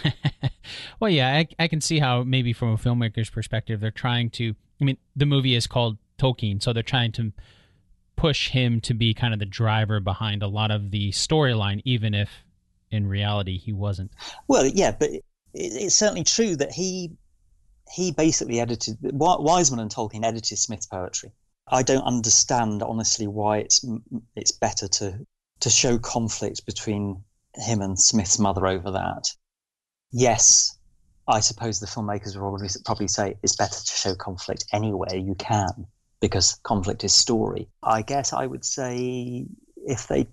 Well, yeah, I can see how maybe from a filmmaker's perspective, they're trying to, the movie is called Tolkien, so they're trying to push him to be kind of the driver behind a lot of the storyline, even if in reality he wasn't. Well, yeah, but it's certainly true that he basically edited, Wiseman and Tolkien edited Smith's poetry. I don't understand, honestly, why it's better to show conflict between him and Smith's mother over that. Yes, I suppose the filmmakers will probably say it's better to show conflict anywhere you can because conflict is story. I guess I would say if they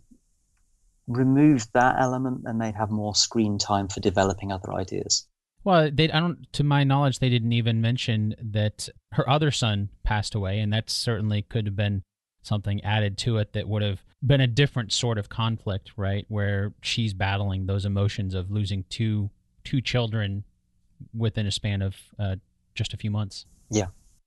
removed that element, then they'd have more screen time for developing other ideas. Well, to my knowledge, they didn't even mention that her other son passed away, and that certainly could have been something added to it that would have been a different sort of conflict, right? Where she's battling those emotions of losing two children within a span of just a few months. Yeah.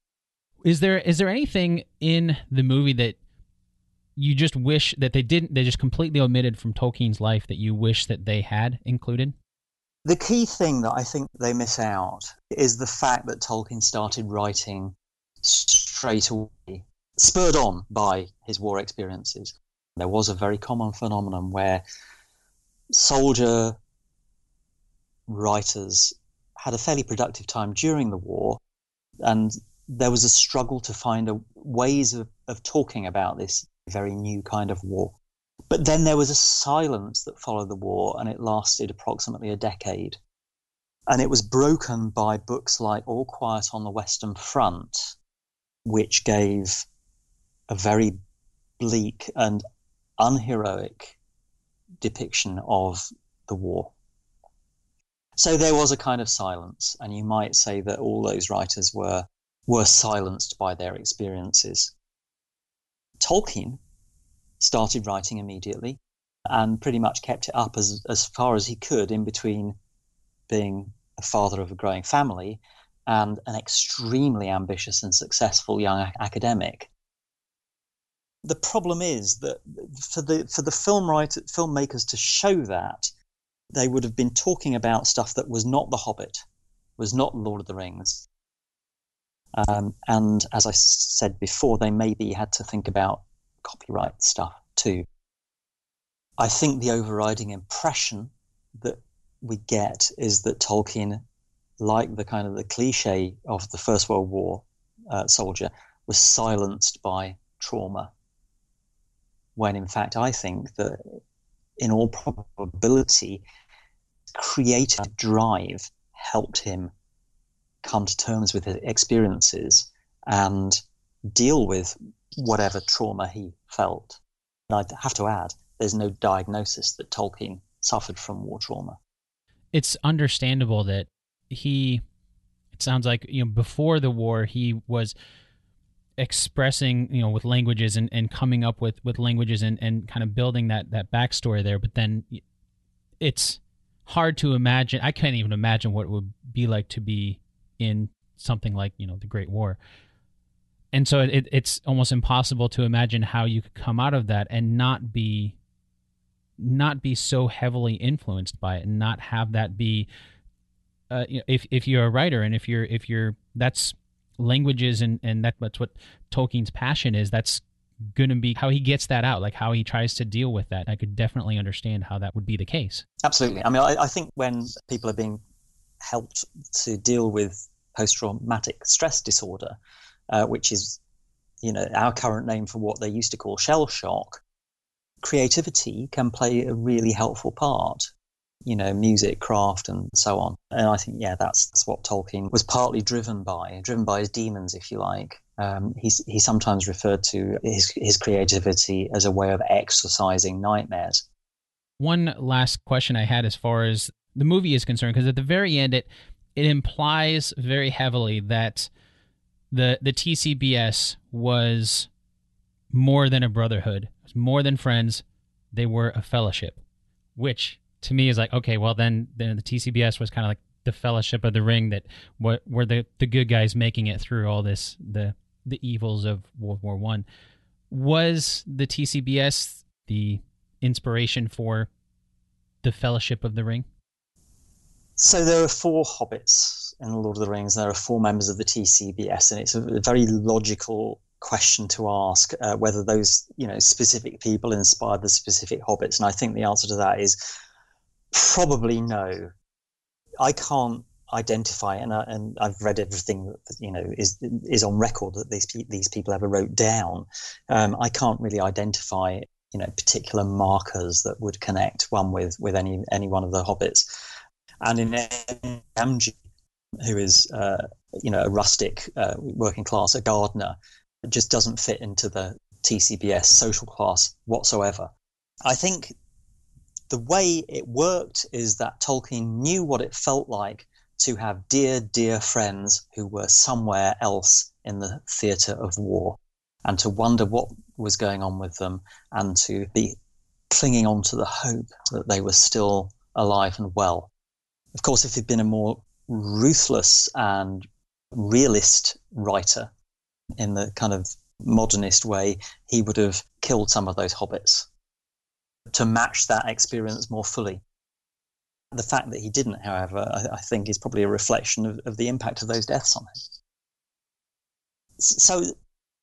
Is there anything in the movie that you just wish that they just completely omitted from Tolkien's life that you wish that they had included? The key thing that I think they miss out is the fact that Tolkien started writing straight away spurred on by his war experiences. There was a very common phenomenon where soldier writers had a fairly productive time during the war, and there was a struggle to find ways of talking about this very new kind of war. But then there was a silence that followed the war, and it lasted approximately a decade. And it was broken by books like All Quiet on the Western Front, which gave a very bleak and unheroic depiction of the war. So there was a kind of silence, and you might say that all those writers were silenced by their experiences. Tolkien started writing immediately and pretty much kept it up as far as he could in between being a father of a growing family and an extremely ambitious and successful young academic. The problem is that for the filmmakers to show that, they would have been talking about stuff that was not The Hobbit, was not Lord of the Rings. And as I said before, they maybe had to think about copyright stuff too. I think the overriding impression that we get is that Tolkien, like the kind of the cliche of the First World War soldier, was silenced by trauma. When in fact, I think that in all probability, creative drive helped him come to terms with his experiences and deal with whatever trauma he felt. And I'd have to add, there's no diagnosis that Tolkien suffered from war trauma. It's understandable that it sounds like, before the war, he was expressing, with languages and coming up with languages and kind of building that backstory there. But then it's hard to imagine. I can't even imagine what it would be like to be in something like, the Great War. And so it's almost impossible to imagine how you could come out of that and not be so heavily influenced by it, and not have that be, if you're a writer and if you're that's languages and that's what Tolkien's passion is, that's going to be how he gets that out, like how he tries to deal with that. I could definitely understand how that would be the case. Absolutely. I mean, I think when people are being helped to deal with post-traumatic stress disorder, which is, our current name for what they used to call shell shock, creativity can play a really helpful part. Music, craft, and so on. And I think, that's what Tolkien was partly driven by his demons, if you like. He sometimes referred to his creativity as a way of exorcising nightmares. One last question I had as far as the movie is concerned, because at the very end, it implies very heavily that the TCBS was more than a brotherhood. It was more than friends. They were a fellowship, which to me is like, okay, well then the TCBS was kind of like the Fellowship of the Ring, that were the good guys making it through all this, the evils of World War I. Was the TCBS the inspiration for the Fellowship of the Ring? So there are 4 hobbits in The Lord of the Rings. There are 4 members of the TCBS, and it's a very logical question to ask whether those specific people inspired the specific hobbits. And I think the answer to that is probably no. I can't identify, and I've read everything that is on record that these people ever wrote down. I can't really identify particular markers that would connect one with any one of the hobbits. And in Gamgee, who is a rustic working class, a gardener, just doesn't fit into the TCBS social class whatsoever. I think the way it worked is that Tolkien knew what it felt like to have dear, dear friends who were somewhere else in the theatre of war, and to wonder what was going on with them, and to be clinging on to the hope that they were still alive and well. Of course, if he'd been a more ruthless and realist writer in the kind of modernist way, he would have killed some of those hobbits to match that experience more fully. The fact that he didn't, however, I think is probably a reflection of the impact of those deaths on him. So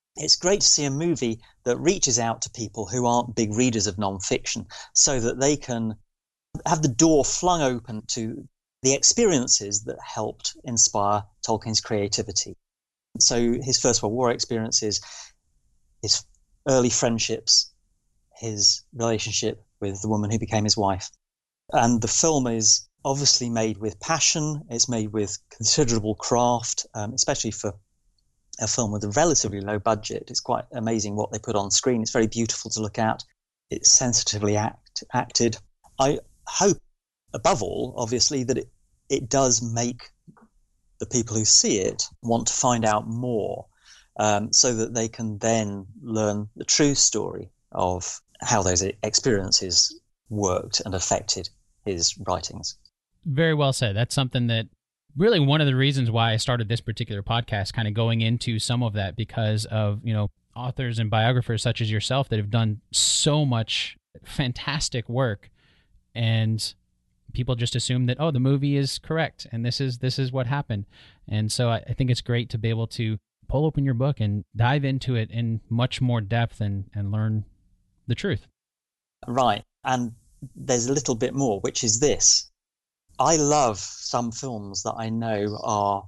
it's great to see a movie that reaches out to people who aren't big readers of non-fiction, so that they can have the door flung open to the experiences that helped inspire Tolkien's creativity. So his First World War experiences, his early friendships, his relationship with the woman who became his wife. And the film is obviously made with passion. It's made with considerable craft, especially for a film with a relatively low budget. It's quite amazing what they put on screen. It's very beautiful to look at. It's sensitively acted. I hope, above all, obviously, that it does make the people who see it want to find out more, so that they can then learn the true story of how those experiences worked and affected his writings. Very well said. That's something that really one of the reasons why I started this particular podcast, kind of going into some of that, because of, authors and biographers such as yourself that have done so much fantastic work, and people just assume that, oh, the movie is correct and this is what happened. And so I think it's great to be able to pull open your book and dive into it in much more depth and learn the truth. Right. And there's a little bit more, which is this. I love some films that I know are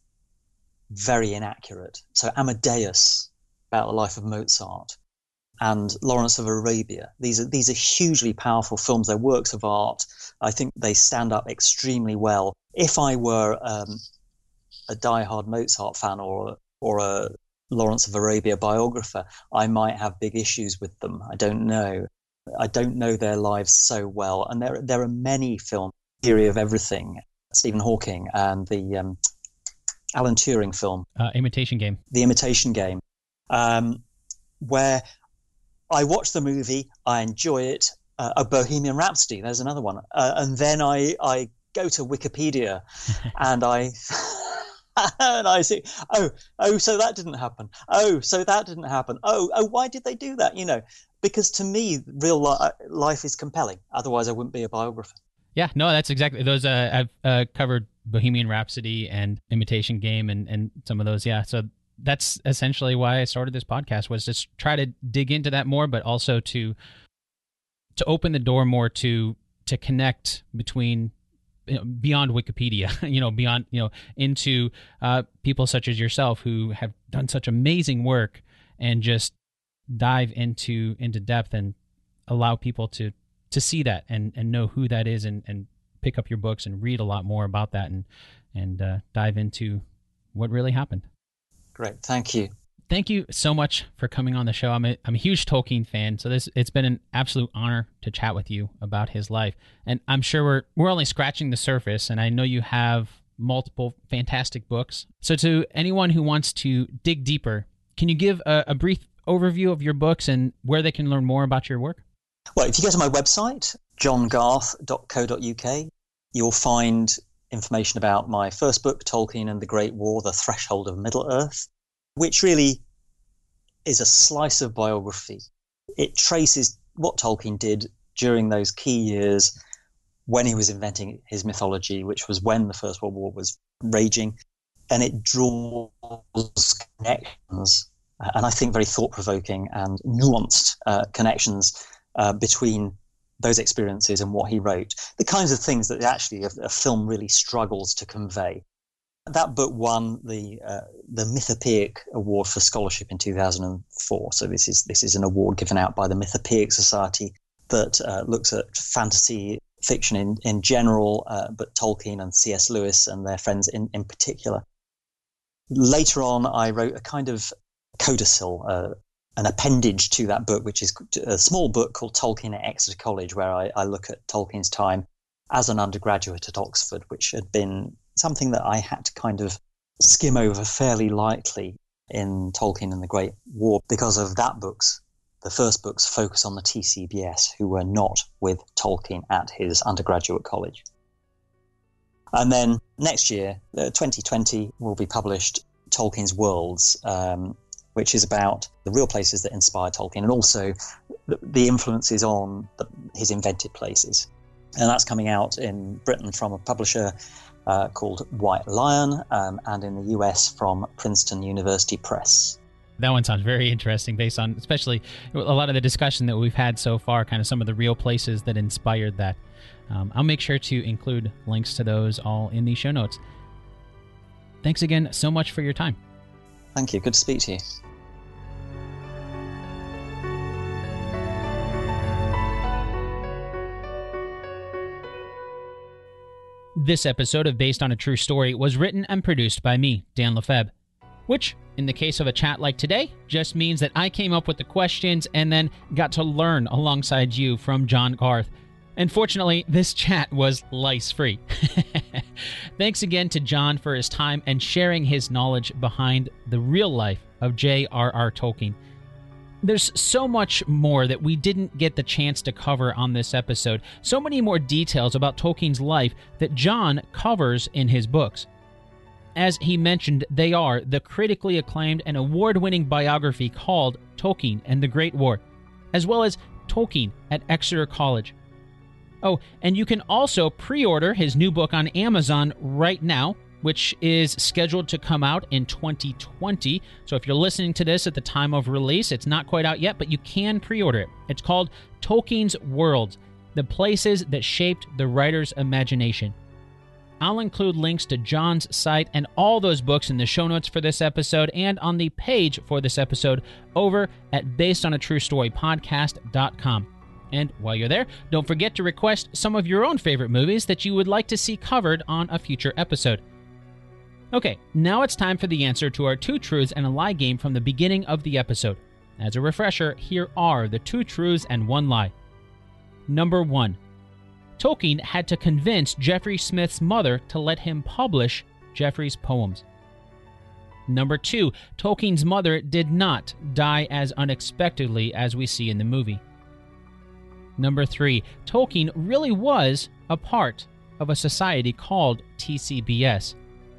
very inaccurate. So Amadeus, about the life of Mozart, and Lawrence of Arabia. These are hugely powerful films. They're works of art. I think they stand up extremely well. If I were a diehard Mozart fan or a Lawrence of Arabia biographer, I might have big issues with them. I don't know. I don't know their lives so well. And there are many films, Theory of Everything, Stephen Hawking, and the Alan Turing film. Imitation Game. The Imitation Game, where I watch the movie, I enjoy it. Bohemian Rhapsody, there's another one. And then I go to Wikipedia and I see, so that didn't happen. So that didn't happen. Why did they do that? Because to me, real life is compelling. Otherwise, I wouldn't be a biographer. Yeah, no, that's exactly those. I've covered Bohemian Rhapsody and Imitation Game and some of those. Yeah, so that's essentially why I started this podcast, was to try to dig into that more, but also to open the door more to connect between, beyond Wikipedia, beyond, into people such as yourself who have done such amazing work, and just dive into depth and allow people to see that and know who that is, and pick up your books and read a lot more about that and dive into what really happened. Great. Thank you. Thank you so much for coming on the show. I'm a huge Tolkien fan, so it's been an absolute honor to chat with you about his life. And I'm sure we're only scratching the surface, and I know you have multiple fantastic books. So to anyone who wants to dig deeper, can you give a brief overview of your books and where they can learn more about your work? Well, if you go to my website, johngarth.co.uk, you'll find information about my first book, Tolkien and the Great War, The Threshold of Middle-earth, which really is a slice of biography. It traces what Tolkien did during those key years when he was inventing his mythology, which was when the First World War was raging, and it draws connections, and I think very thought-provoking and nuanced connections between those experiences and what he wrote, the kinds of things that actually a film really struggles to convey. That book won the Mythopoeic Award for Scholarship in 2004. So this is an award given out by the Mythopoeic Society that looks at fantasy fiction in general, but Tolkien and C.S. Lewis and their friends in particular. Later on, I wrote a kind of codicil, an appendage to that book, which is a small book called Tolkien at Exeter College, where I look at Tolkien's time as an undergraduate at Oxford, which had been something that I had to kind of skim over fairly lightly in Tolkien and the Great War because of the first book's focus on the TCBS, who were not with Tolkien at his undergraduate college. And then next year, 2020, will be published Tolkien's Worlds, which is about the real places that inspired Tolkien and also the influences on his invented places. And that's coming out in Britain from a publisher called White Lion, and in the US from Princeton University Press. That one sounds very interesting based on especially a lot of the discussion that we've had so far, kind of some of the real places that inspired that. I'll make sure to include links to those all in the show notes. Thanks again so much for your time. Thank you. Good to speak to you. This episode of Based on a True Story was written and produced by me, Dan Lefebvre, which, in the case of a chat like today, just means that I came up with the questions and then got to learn alongside you from John Garth. And fortunately, this chat was lice-free. Thanks again to John for his time and sharing his knowledge behind the real life of J.R.R. Tolkien. There's so much more that we didn't get the chance to cover on this episode, so many more details about Tolkien's life that John covers in his books. As he mentioned, they are the critically acclaimed and award-winning biography called Tolkien and the Great War, as well as Tolkien at Exeter College. Oh, and you can also pre-order his new book on Amazon right now, which is scheduled to come out in 2020. So if you're listening to this at the time of release, it's not quite out yet, but you can pre-order it. It's called Tolkien's Worlds, the Places That Shaped the Writer's Imagination. I'll include links to John's site and all those books in the show notes for this episode and on the page for this episode over at basedonatruestorypodcast.com. And while you're there, don't forget to request some of your own favorite movies that you would like to see covered on a future episode. Okay, now it's time for the answer to our 2 truths and a lie game from the beginning of the episode. As a refresher, here are the 2 truths and 1 lie. Number 1. Tolkien had to convince Jeffrey Smith's mother to let him publish Jeffrey's poems. Number 2. Tolkien's mother did not die as unexpectedly as we see in the movie. Number 3. Tolkien really was a part of a society called TCBS.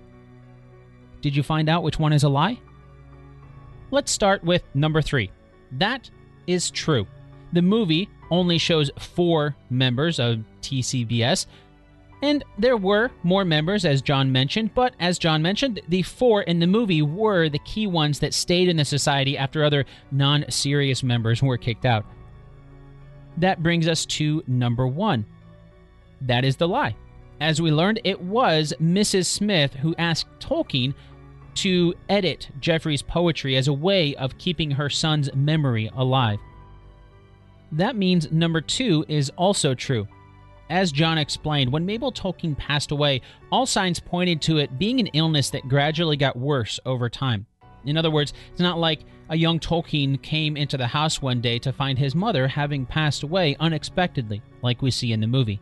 Did you find out which one is a lie? Let's start with number 3. That is true. The movie only shows 4 members of TCBS, and there were more members, as John mentioned, but as John mentioned, the 4 in the movie were the key ones that stayed in the society after other non-serious members were kicked out. That brings us to number 1. That is the lie. As we learned, it was Mrs. Smith who asked Tolkien to edit Jeffrey's poetry as a way of keeping her son's memory alive. That means number 2 is also true. As John explained, when Mabel Tolkien passed away, all signs pointed to it being an illness that gradually got worse over time. In other words, it's not like a young Tolkien came into the house one day to find his mother having passed away unexpectedly, like we see in the movie.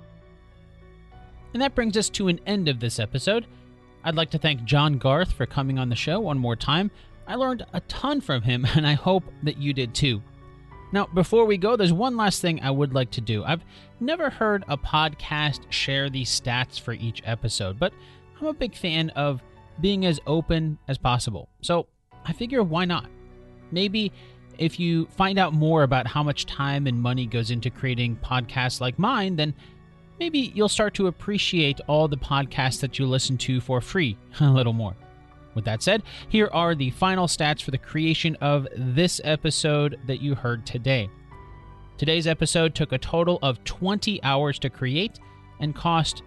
And that brings us to an end of this episode. I'd like to thank John Garth for coming on the show one more time. I learned a ton from him, and I hope that you did too. Now, before we go, there's one last thing I would like to do. I've never heard a podcast share the stats for each episode, but I'm a big fan of being as open as possible. So I figure, why not? Maybe if you find out more about how much time and money goes into creating podcasts like mine, then maybe you'll start to appreciate all the podcasts that you listen to for free a little more. With that said, here are the final stats for the creation of this episode that you heard today. Today's episode took a total of 20 hours to create and cost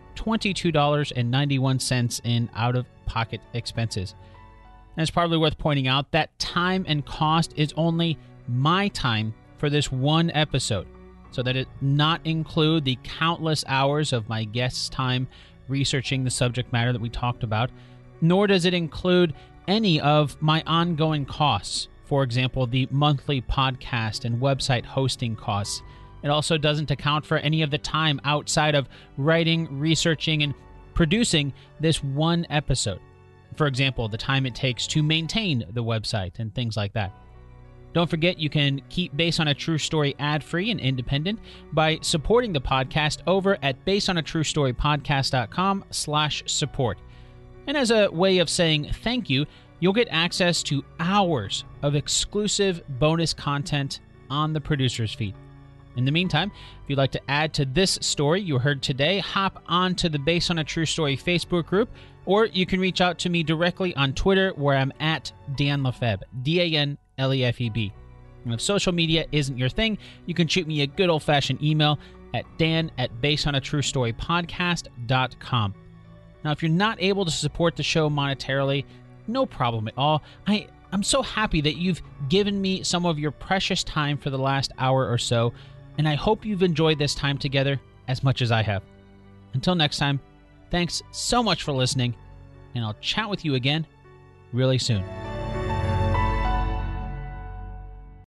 $22.91 in out-of-pocket expenses. And it's probably worth pointing out that time and cost is only my time for this one episode, so that it not include the countless hours of my guests' time researching the subject matter that we talked about, nor does it include any of my ongoing costs. For example, the monthly podcast and website hosting costs. It also doesn't account for any of the time outside of writing, researching, and producing this one episode. For example, the time it takes to maintain the website and things like that. Don't forget, you can keep Based on a True Story ad-free and independent by supporting the podcast over at basedonatruestorypodcast.com/support. And as a way of saying thank you, you'll get access to hours of exclusive bonus content on the producer's feed. In the meantime, if you'd like to add to this story you heard today, hop onto the Based on a True Story Facebook group Or you can reach out to me directly on Twitter, where I'm at Dan Lefebvre, DanLefeb. And if social media isn't your thing, you can shoot me a good old-fashioned email at dan@basedonatruestorypodcast.com. Now, if you're not able to support the show monetarily, no problem at all. I'm so happy that you've given me some of your precious time for the last hour or so, and I hope you've enjoyed this time together as much as I have. Until next time, thanks so much for listening, and I'll chat with you again really soon.